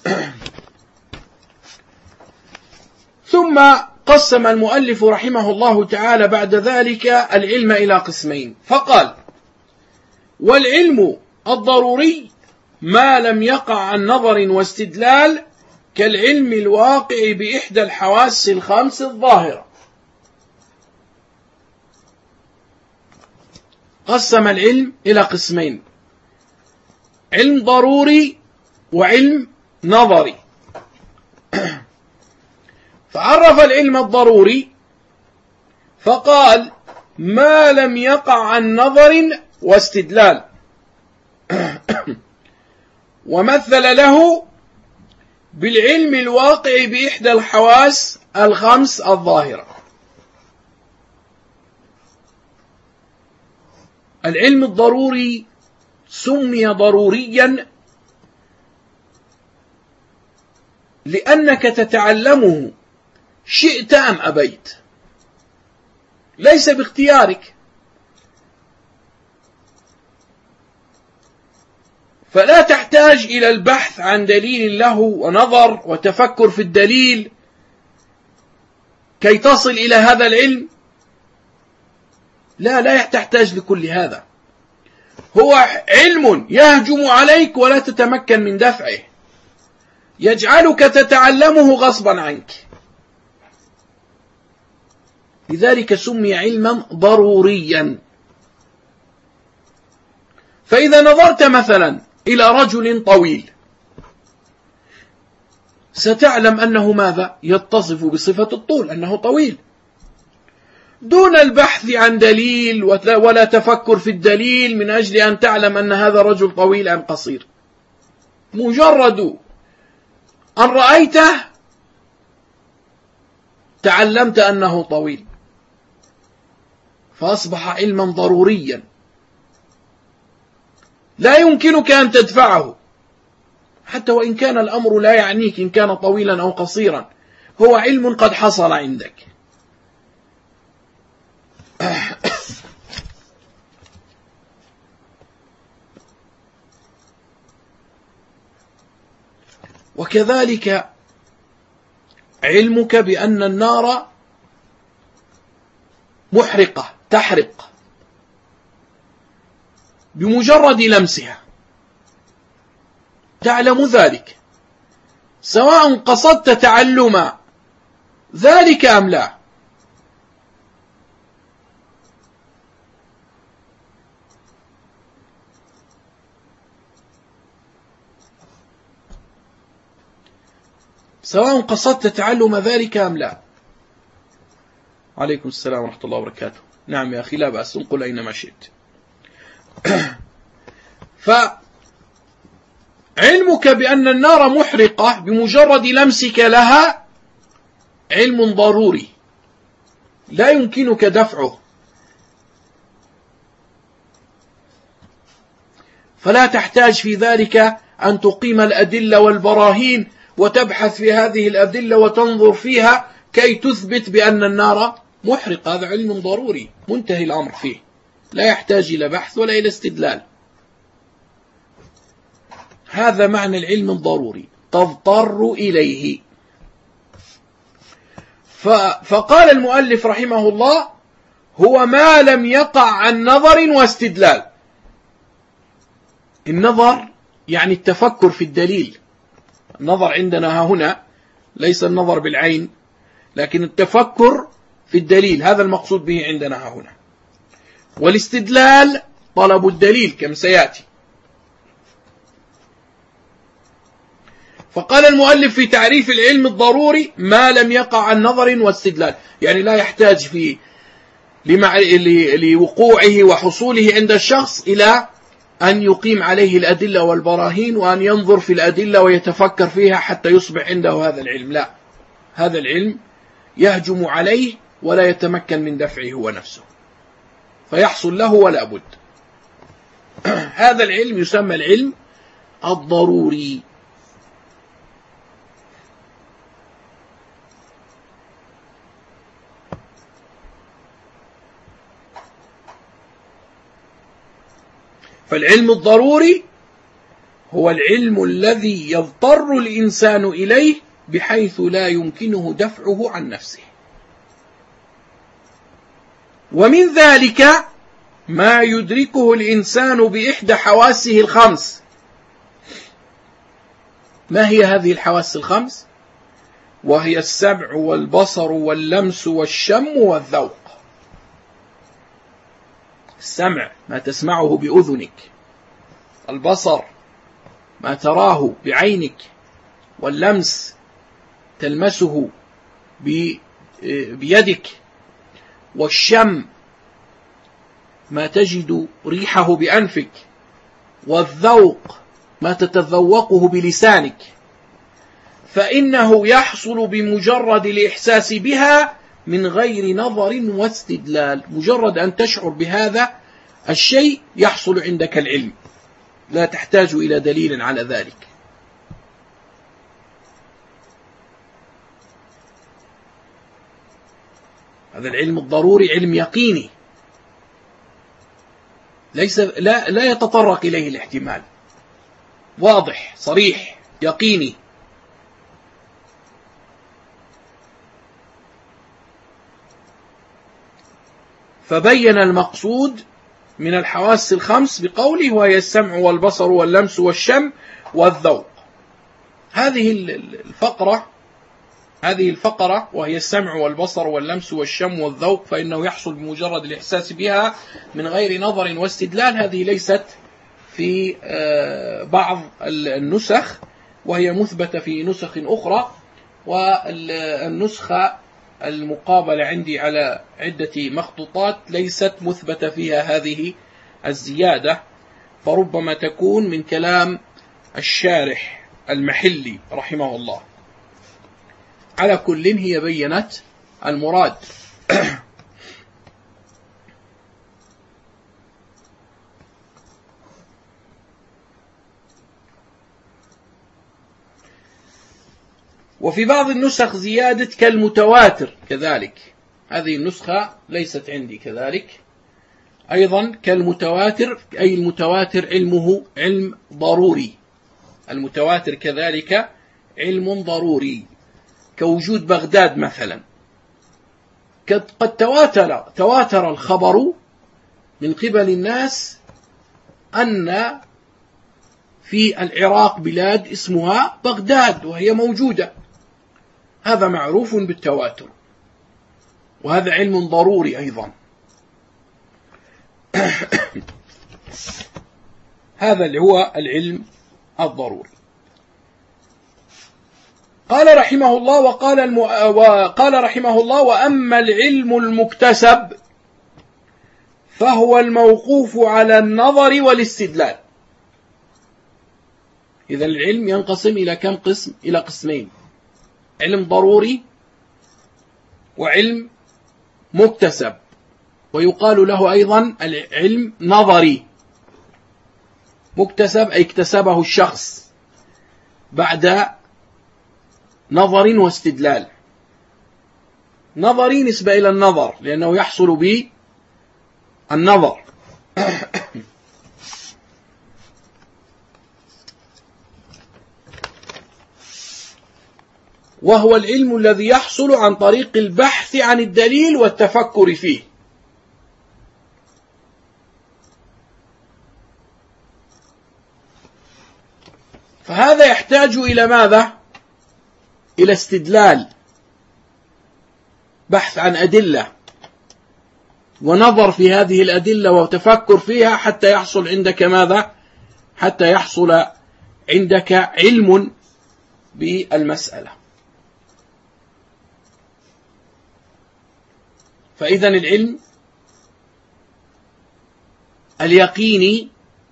ثم قسم المؤلف رحمه الله تعالى بعد ذلك العلم إلى قسمين، فقال: والعلم الضروري ما لم يقع عن نظر واستدلال كالعلم الواقع بإحدى الحواس الخمس الظاهرة. قسم العلم إلى قسمين: علم ضروري وعلم نظري. فعرف العلم الضروري فقال: ما لم يقع عن نظر واستدلال، ومثل له بالعلم الواقع بإحدى الحواس الخمس الظاهرة. العلم الضروري سمي ضروريا لأنك تتعلمه شئت أم أبيت، ليس باختيارك. فلا تحتاج إلى البحث عن دليل له ونظر وتفكر في الدليل كي تصل إلى هذا العلم. لا تحتاج لكل هذا. هو علم يهجم عليك ولا تتمكن من دفعه، يجعلك تتعلمه غصبا عنك. لذلك سمي علما ضروريا. فإذا نظرت مثلا إلى رجل طويل ستعلم أنه ماذا؟ يتصف بصفة الطول، أنه طويل، دون البحث عن دليل ولا تفكر في الدليل من أجل أن تعلم أن هذا رجل طويل أم قصير. مجرد أن رأيته تعلمت أنه طويل، فأصبح علما ضروريا لا يمكنك أن تدفعه، حتى وإن كان الأمر لا يعنيك إن كان طويلا أو قصيرا، هو علم قد حصل عندك. وكذلك علمك بأن النار محرقة تحرق، بمجرد لمسها، تعلم ذلك سواء قصدت تعلم ذلك أم لا. سواء قصدت تعلم ذلك أم لا. عليكم السلام ورحمة الله وبركاته. نعم يا أخي، لا بأس، انقل أينما شئت. فعلمك بأن النار محرقة بمجرد لمسك لها علم ضروري لا يمكنك دفعه، فلا تحتاج في ذلك أن تقيم الأدلة والبراهين وتبحث في هذه الأدلة وتنظر فيها كي تثبت بأن النار محرقة. هذا علم ضروري منتهي الأمر فيه، لا يحتاج إلى بحث ولا إلى استدلال. هذا معنى العلم الضروري، تضطر إليه. فقال المؤلف رحمه الله: هو ما لم يقع عن نظر واستدلال. النظر يعني التفكر في الدليل. النظر عندنا هنا ليس النظر بالعين، لكن التفكر في الدليل، هذا المقصود به عندنا هنا. والاستدلال طلب الدليل كما سيأتي. فقال المؤلف في تعريف العلم الضروري: ما لم يقع عن نظر واستدلال، يعني لا يحتاج في لوقوعه وحصوله عند الشخص إلى أن يقيم عليه الأدلة والبراهين وأن ينظر في الأدلة ويتفكر فيها حتى يصبح عنده هذا العلم. لا، هذا العلم يهجم عليه ولا يتمكن من دفعه هو نفسه، فيحصل له ولا بد. هذا العلم يسمى العلم الضروري. فالعلم الضروري هو العلم الذي يضطر الإنسان إليه بحيث لا يمكنه دفعه عن نفسه. ومن ذلك ما يدركه الإنسان بإحدى حواسه الخمس. ما هي هذه الحواس الخمس؟ وهي السمع والبصر واللمس والشم والذوق. السمع ما تسمعه بأذنك، البصر ما تراه بعينك، واللمس تلمسه بيدك، والشم ما تجد ريحه بأنفك، والذوق ما تتذوقه بلسانك. فإنه يحصل بمجرد الإحساس بها من غير نظر واستدلال. مجرد أن تشعر بهذا الشيء يحصل عندك العلم، لا تحتاج إلى دليل على ذلك. هذا العلم الضروري علم يقيني، لا يتطرق إليه الاحتمال، واضح صريح يقيني. فبين المقصود من الحواس الخمس بقوله: وهي السمع والبصر واللمس والشم والذوق. هذه الفقرة وهي السمع والبصر واللمس والشم والذوق، فإنه يحصل بمجرد الإحساس بها من غير نظر واستدلال. هذه ليست في بعض النسخ، وهي مثبتة في نسخ أخرى، والنسخة المقابلة عندي على عدة مخطوطات ليست مثبتة فيها هذه الزيادة، فربما تكون من كلام الشارح المحلي رحمه الله. على كل هي بينت المراد. وفي بعض النسخ زيادة كالمتواتر كذلك. هذه النسخة ليست عندي كذلك. أيضا كالمتواتر، أي المتواتر علمه علم ضروري. المتواتر كذلك علم ضروري، كوجود بغداد مثلا. قد تواتر الخبر من قبل الناس أن في العراق بلاد اسمها بغداد وهي موجودة، هذا معروف بالتواتر، وهذا علم ضروري أيضا. هذا اللي هو العلم الضروري. قال رحمه الله وقال رحمه الله: وأما العلم المكتسب فهو الموقوف على النظر والاستدلال. إذا العلم ينقسم إلى كم قسم؟ إلى قسمين: علم ضروري وعلم مكتسب، ويقال له أيضا العلم نظري. مكتسب أي اكتسبه الشخص بعد نظر واستدلال. نظري نسبة إلى النظر لأنه يحصل بالنظر. وهو العلم الذي يحصل عن طريق البحث عن الدليل والتفكر فيه. فهذا يحتاج إلى ماذا؟ إلى استدلال، بحث عن أدلة ونظر في هذه الأدلة وتفكر فيها حتى يحصل عندك ماذا؟ حتى يحصل عندك علم بالمسألة. فإذا العلم اليقيني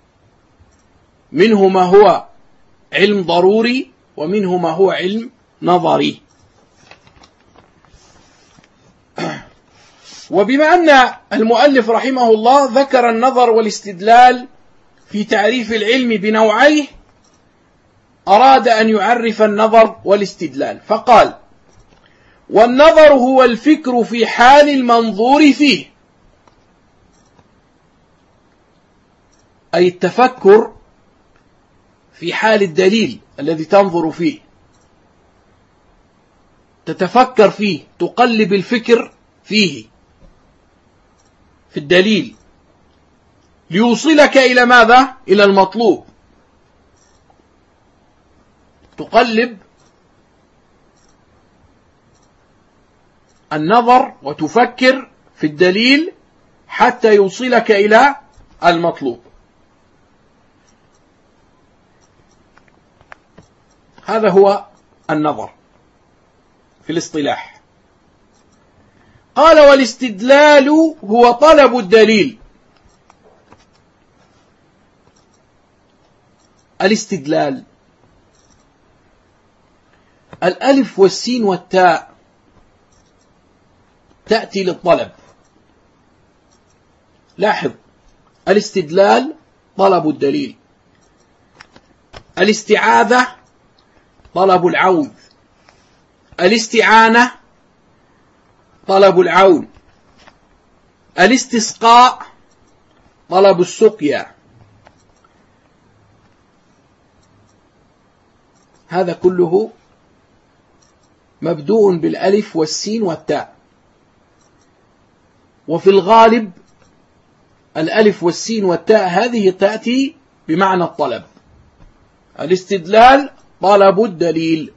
منه ما هو علم ضروري ومنه ما هو علم نظري. وبما أن المؤلف رحمه الله ذكر النظر والاستدلال في تعريف العلم بنوعيه، أراد أن يعرف النظر والاستدلال فقال: والنظر هو الفكر في حال المنظور فيه، أي التفكر في حال الدليل الذي تنظر فيه، تتفكر فيه، تقلب الفكر فيه في الدليل ليوصلك إلى ماذا؟ إلى المطلوب. تقلب النظر وتفكر في الدليل حتى يوصلك إلى المطلوب. هذا هو النظر في الاصطلاح. قال: والاستدلال هو طلب الدليل. الاستدلال، الألف والسين والتاء تأتي للطلب. لاحظ: الاستدلال طلب الدليل، الاستعاذة طلب العوذ، الاستعانة طلب العون، الاستسقاء طلب السقيا. هذا كله مبدوء بالألف والسين والتاء، وفي الغالب الألف والسين والتاء هذه تأتي بمعنى الطلب. الاستدلال طلب الدليل،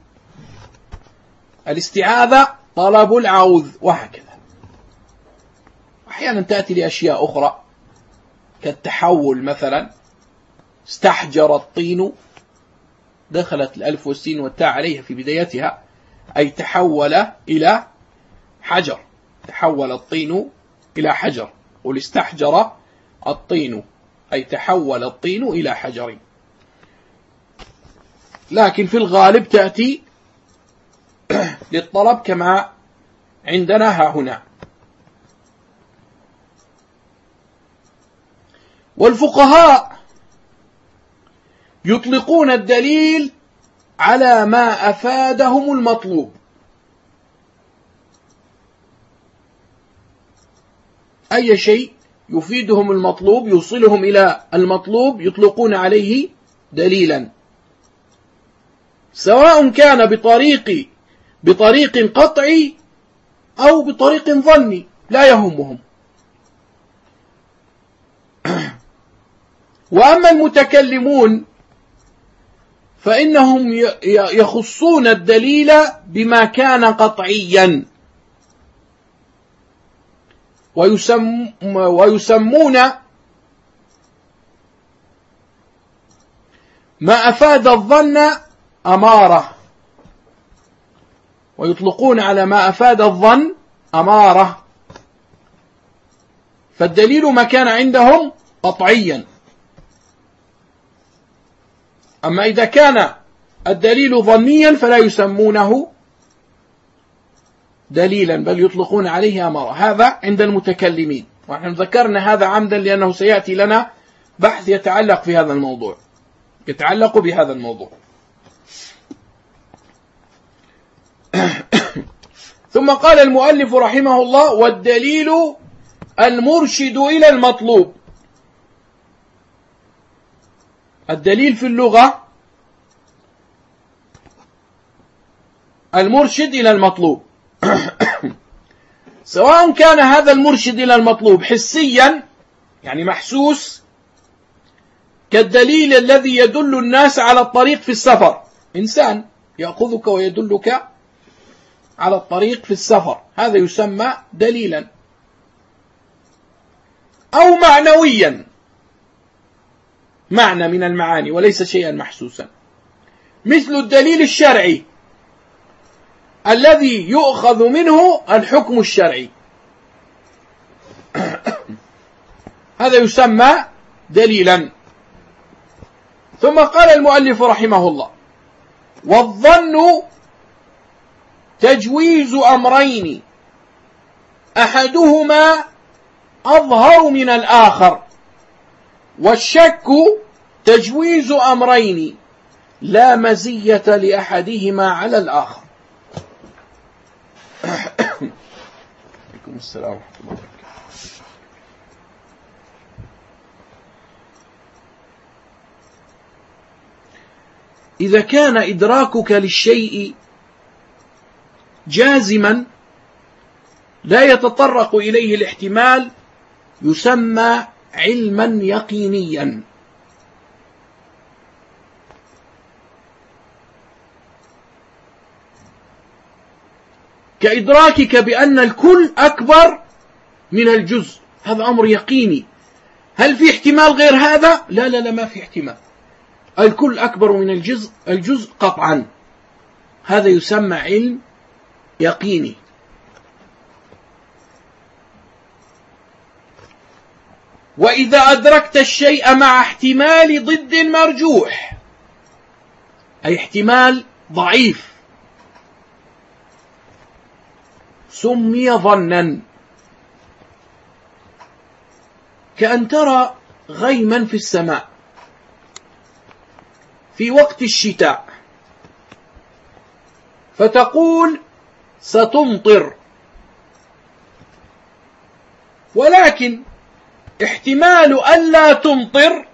الاستعاذة طلب العوذ، وهكذا. أحيانا تأتي لأشياء أخرى كالتحول مثلا، استحجر الطين، دخلت الألف والسين والتاء عليها في بدايتها، أي تحول إلى حجر، تحول الطين إلى حجر. قل استحجر الطين، أي تحول الطين إلى حجر. لكن في الغالب تأتي للطلب كما عندنا ها هنا. والفقهاء يطلقون الدليل على ما أفادهم المطلوب، أي شيء يفيدهم المطلوب يوصلهم إلى المطلوب يطلقون عليه دليلا، سواء كان بطريق قطعي أو بطريق ظني، لا يهمهم. وأما المتكلمون فإنهم يخصون الدليل بما كان قطعيا، ويسمون ما أفاد الظن أمارة، ويطلقون على ما أفاد الظن أمارة، فالدليل ما كان عندهم قطعيا. أما إذا كان الدليل ظنيا فلا يسمونه دليلا، بل يطلقون عليه أمارة. هذا عند المتكلمين، ونحن ذكرنا هذا عمدا لأنه سيأتي لنا بحث يتعلق في هذا الموضوع، يتعلق بهذا الموضوع. ثم قال المؤلف رحمه الله: والدليل المرشد إلى المطلوب. الدليل في اللغة المرشد إلى المطلوب، سواء كان هذا المرشد إلى المطلوب حسيا يعني محسوس، كالدليل الذي يدل الناس على الطريق في السفر، إنسان يأخذك ويدلك على الطريق في السفر، هذا يسمى دليلا. أو معنويا، معنى من المعاني وليس شيئا محسوسا، مثل الدليل الشرعي الذي يؤخذ منه الحكم الشرعي، هذا يسمى دليلا. ثم قال المؤلف رحمه الله: والظن تجويز أمرين أحدهما أظهر من الآخر، والشك تجويز أمرين لا مزية لأحدهما على الآخر. عليكم السلام ورحمة الله وبركاته. إذا كان إدراكك للشيء جازما لا يتطرق إليه الاحتمال يسمى علما يقينيا. كإدراكك بأن الكل أكبر من الجزء، هذا أمر يقيني. هل في احتمال غير هذا؟ لا لا لا، ما في احتمال، الكل أكبر من الجزء قطعا، هذا يسمى علم يقيني. وإذا أدركت الشيء مع احتمال ضد مرجوح، أي احتمال ضعيف، سمي ظنا، كأن ترى غيما في السماء في وقت الشتاء فتقول ستمطر، ولكن احتمال ألا تمطر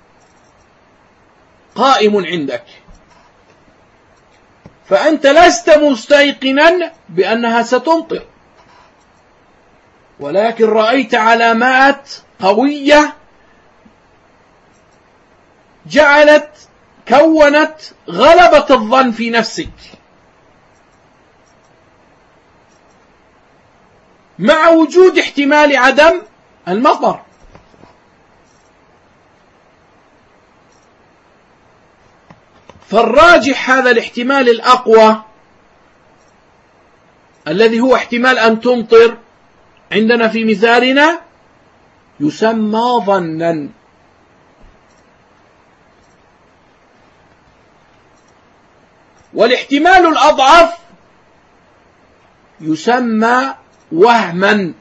قائم عندك، فأنت لست مستيقنا بأنها ستمطر، ولكن رأيت علامات قوية كونت غلبة الظن في نفسك مع وجود احتمال عدم المطر. فالراجح هذا الاحتمال الأقوى الذي هو احتمال أن تمطر عندنا في مثالنا يسمى ظنا. والاحتمال الأضعف يسمى وهما.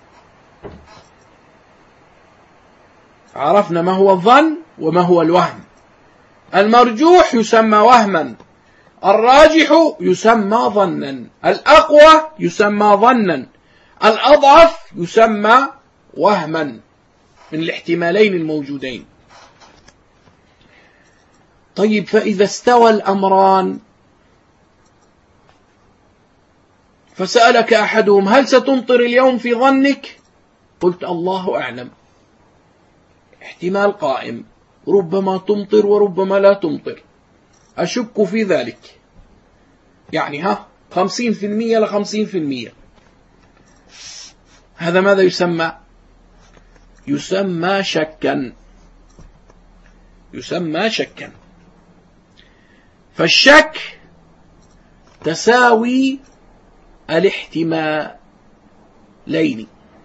عرفنا ما هو الظن وما هو الوهم. المرجوح يسمى وهما، الراجح يسمى ظنا، الأقوى يسمى ظنا، الأضعف يسمى وهما من الاحتمالين الموجودين. طيب، فإذا استوى الأمران فسألك أحدهم هل ستمطر اليوم في ظنك؟ قلت الله أعلم، احتمال قائم ربما تمطر وربما لا تمطر، أشك في ذلك، يعني 50% ل50%. هذا ماذا يسمى؟ يسمى شكا. يسمى شكا. فالشك تساوي الاحتمالين.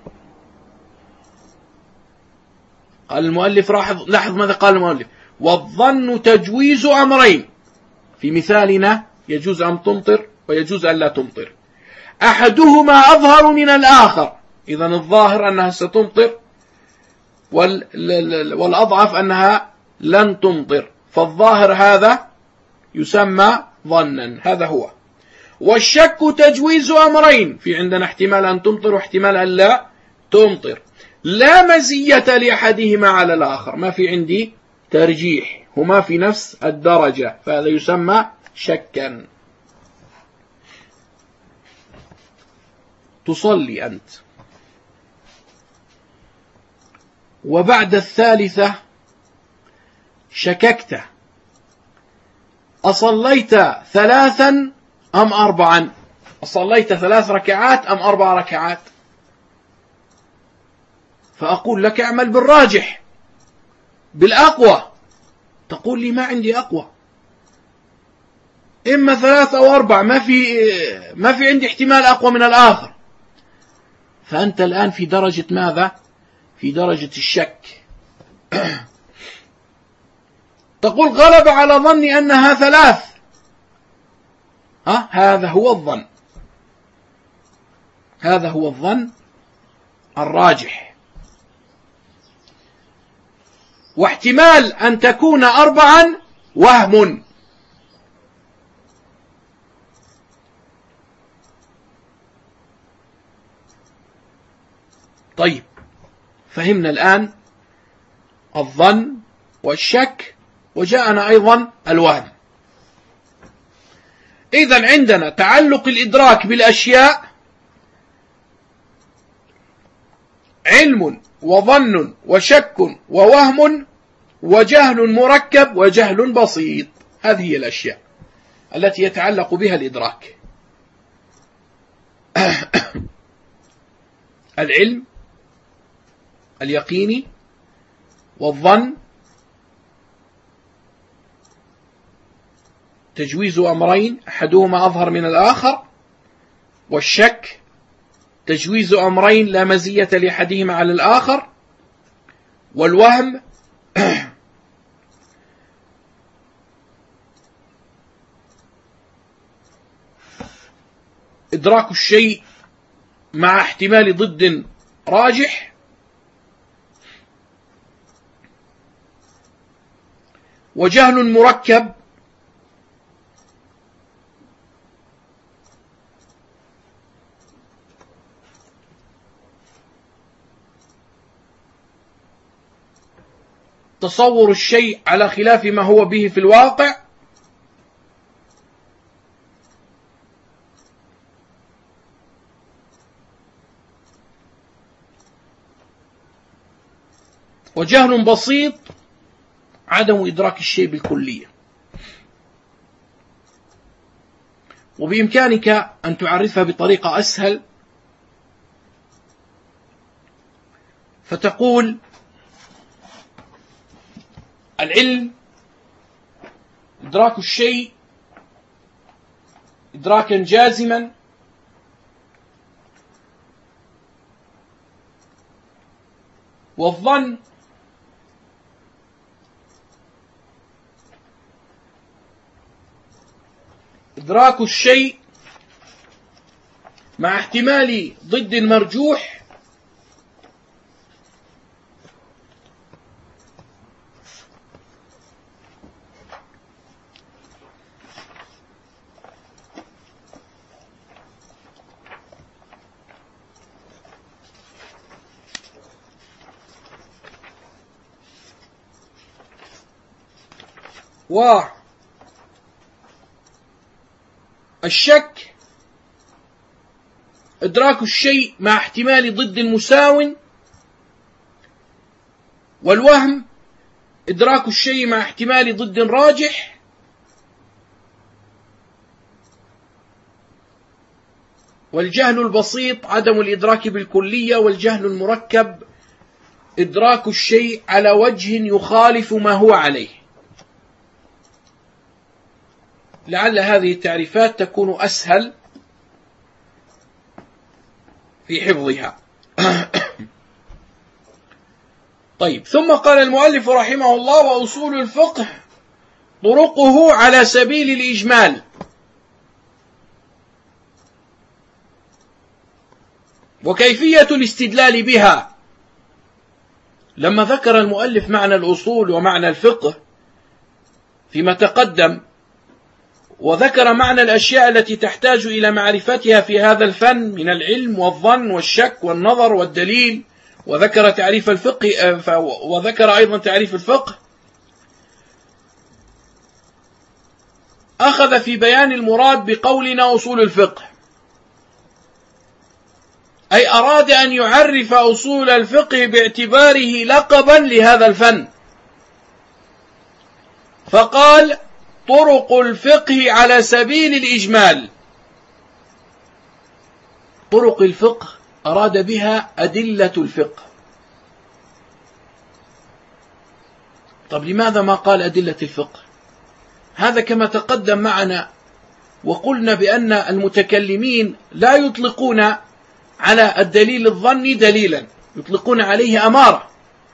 قال المؤلف، لاحظ ماذا قال المؤلف: والظن تجويز أمرين. في مثالنا يجوز أن تمطر ويجوز أن لا تمطر، أحدهما أظهر من الآخر، إذن الظاهر أنها ستمطر والأضعف أنها لن تمطر، فالظاهر هذا يسمى ظنا، هذا هو. والشك تجويز أمرين، في عندنا احتمال أن تمطر واحتمال أن لا تمطر، لا مزية لأحدهما على الآخر، ما في عندي ترجيح، هما في نفس الدرجة، فهذا يسمى شكا. تصلي أنت وبعد الثالثة شككت أصليت 3 أم 4؟ أصليت 3 ركعات أم 4 ركعات؟ فأقول لك اعمل بالراجح بالأقوى. تقول لي ما عندي أقوى، إما 3 أو 4، ما في عندي احتمال أقوى من الآخر. فأنت الآن في درجة ماذا؟ في درجة الشك. تقول غلب على ظني أنها 3. هذا هو الظن، هذا هو الظن الراجح. واحتمال أن تكون 4 وهم. طيب، فهمنا الآن الظن والشك، وجاءنا أيضا الوهم. إذن عندنا تعلق الإدراك بالأشياء علم وظن وشك ووهم وجهل مركب وجهل بسيط. هذه هي الأشياء التي يتعلق بها الإدراك. العلم اليقيني، والظن تجويز أمرين أحدهما أظهر من الآخر، والشك تجويز أمرين لا مزية لأحدهما على الآخر، والوهم إدراك الشيء مع احتمال ضد راجح، وجهل مركب تصور الشيء على خلاف ما هو به في الواقع، وجهل بسيط عدم إدراك الشيء بالكلية. وبإمكانك أن تعرفها بطريقة أسهل، فتقول العلم إدراك الشيء إدراكا جازما، والظن إدراك الشيء مع احتمال ضد مرجوح، والشك إدراك الشيء مع احتمال ضد مساو، والوهم إدراك الشيء مع احتمال ضد راجح، والجهل البسيط عدم الإدراك بالكلية، والجهل المركب إدراك الشيء على وجه يخالف ما هو عليه. لعل هذه التعريفات تكون أسهل في حفظها. طيب، ثم قال المؤلف رحمه الله: وأصول الفقه طرقه على سبيل الإجمال. وكيفية الاستدلال بها. لما ذكر المؤلف معنى الأصول ومعنى الفقه فيما تقدم، وذكر معنى الأشياء التي تحتاج إلى معرفتها في هذا الفن من العلم والظن والشك والنظر والدليل، وذكر تعريف الفقه، وذكر أيضا تعريف الفقه، أخذ في بيان المراد بقولنا أصول الفقه، أي أراد أن يعرف أصول الفقه باعتباره لقبا لهذا الفن، فقال: طرق الفقه على سبيل الإجمال. طرق الفقه أراد بها أدلة الفقه. طب لماذا ما قال أدلة الفقه؟ هذا كما تقدم معنا، وقلنا بأن المتكلمين لا يطلقون على الدليل الظني دليلا، يطلقون عليه أمارة.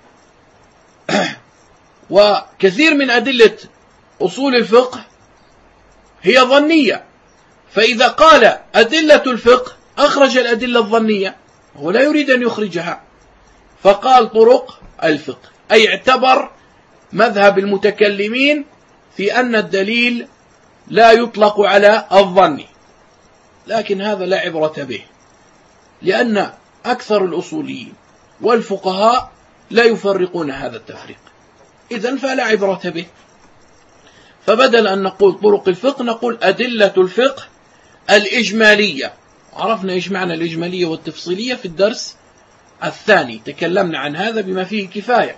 وكثير من أدلة أصول الفقه هي ظنية، فإذا قال أدلة الفقه أخرج الأدلة الظنية، هو لا يريد أن يخرجها، فقال طرق الفقه، أي اعتبر مذهب المتكلمين في أن الدليل لا يطلق على الظن. لكن هذا لا عبرة به، لأن أكثر الأصوليين والفقهاء لا يفرقون هذا التفريق، إذن فلا عبرة به. فبدل أن نقول طرق الفقه نقول أدلة الفقه الإجمالية. عرفنا إيش معنى الإجمالية والتفصيلية في الدرس الثاني، تكلمنا عن هذا بما فيه كفاية.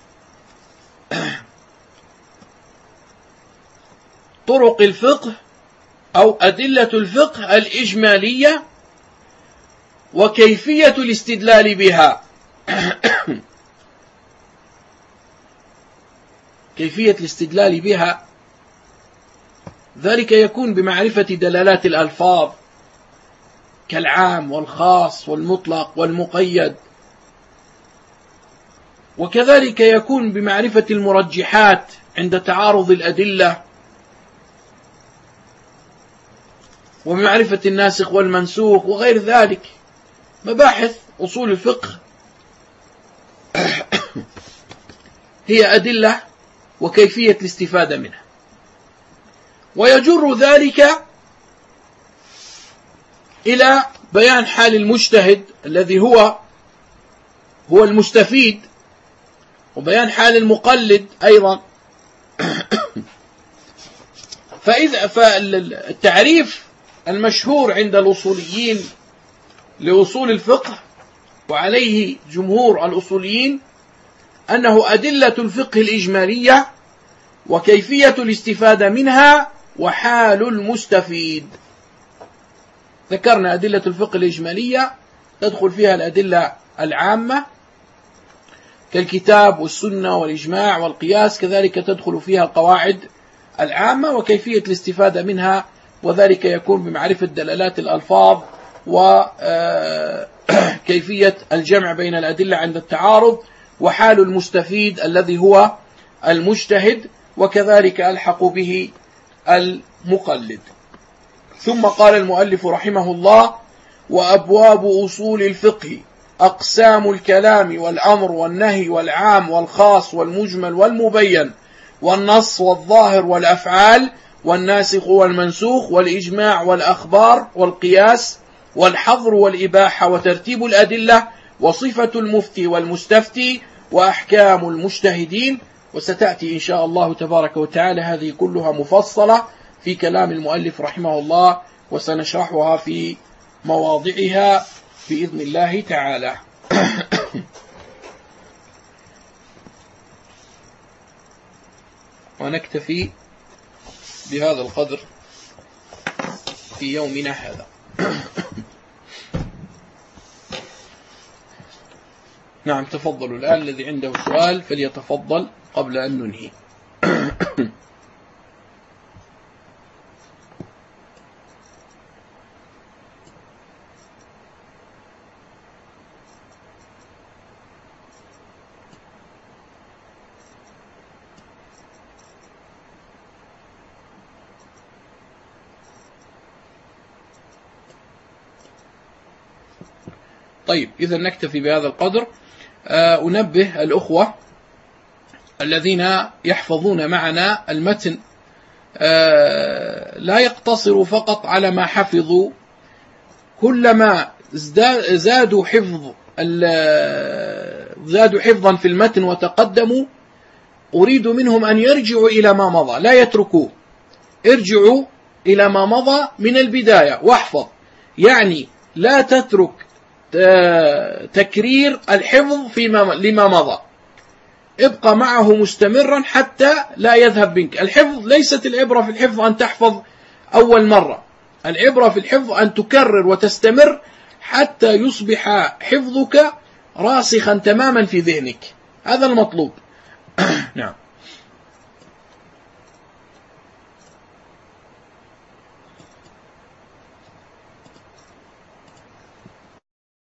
طرق الفقه أو أدلة الفقه الإجمالية وكيفية الاستدلال بها. كيفية الاستدلال بها ذلك يكون بمعرفة دلالات الألفاظ كالعام والخاص والمطلق والمقيد، وكذلك يكون بمعرفة المرجحات عند تعارض الأدلة، وبمعرفة الناسخ والمنسوخ وغير ذلك. مباحث أصول الفقه هي أدلة وكيفية الاستفادة منها. ويجر ذلك إلى بيان حال المجتهد الذي هو المستفيد، وبيان حال المقلد أيضا. فالتعريف المشهور عند الأصوليين لأصول الفقه، وعليه جمهور الأصوليين، أنه أدلة الفقه الإجمالية وكيفية الاستفادة منها وحال المستفيد. ذكرنا أدلة الفقه الإجمالية تدخل فيها الأدلة العامة كالكتاب والسنة والإجماع والقياس، كذلك تدخل فيها القواعد العامة وكيفية الاستفادة منها، وذلك يكون بمعرفة دلالات الألفاظ وكيفية الجمع بين الأدلة عند التعارض، وحال المستفيد الذي هو المجتهد، وكذلك ألحق به المقلد. ثم قال المؤلف رحمه الله: وأبواب أصول الفقه أقسام الكلام والأمر والنهي والعام والخاص والمجمل والمبين والنص والظاهر والأفعال والناسخ والمنسوخ والإجماع والأخبار والقياس والحظر والإباحة وترتيب الأدلة وصفة المفتي والمستفتي وأحكام المجتهدين. وستأتي إن شاء الله تبارك وتعالى هذه كلها مفصلة في كلام المؤلف رحمه الله، وسنشرحها في مواضعها بإذن الله تعالى. ونكتفي بهذا القدر في يومنا هذا. نعم، تفضلوا الآن، الذي عنده سؤال فليتفضل قبل أن ننهي. طيب، إذا نكتفي بهذا القدر. أنبه الأخوة الذين يحفظون معنا المتن لا يقتصروا فقط على ما حفظوا، كلما زادوا حفظا في المتن وتقدموا، أريد منهم أن يرجعوا إلى ما مضى، لا يتركوه، ارجعوا إلى ما مضى من البداية واحفظ، يعني لا تترك تكرير الحفظ لما مضى، ابقى معه مستمرا حتى لا يذهب منك. الحفظ ليست العبرة في الحفظ أن تحفظ أول مرة، العبرة في الحفظ أن تكرر وتستمر حتى يصبح حفظك راسخا تماما في ذهنك، هذا المطلوب. نعم.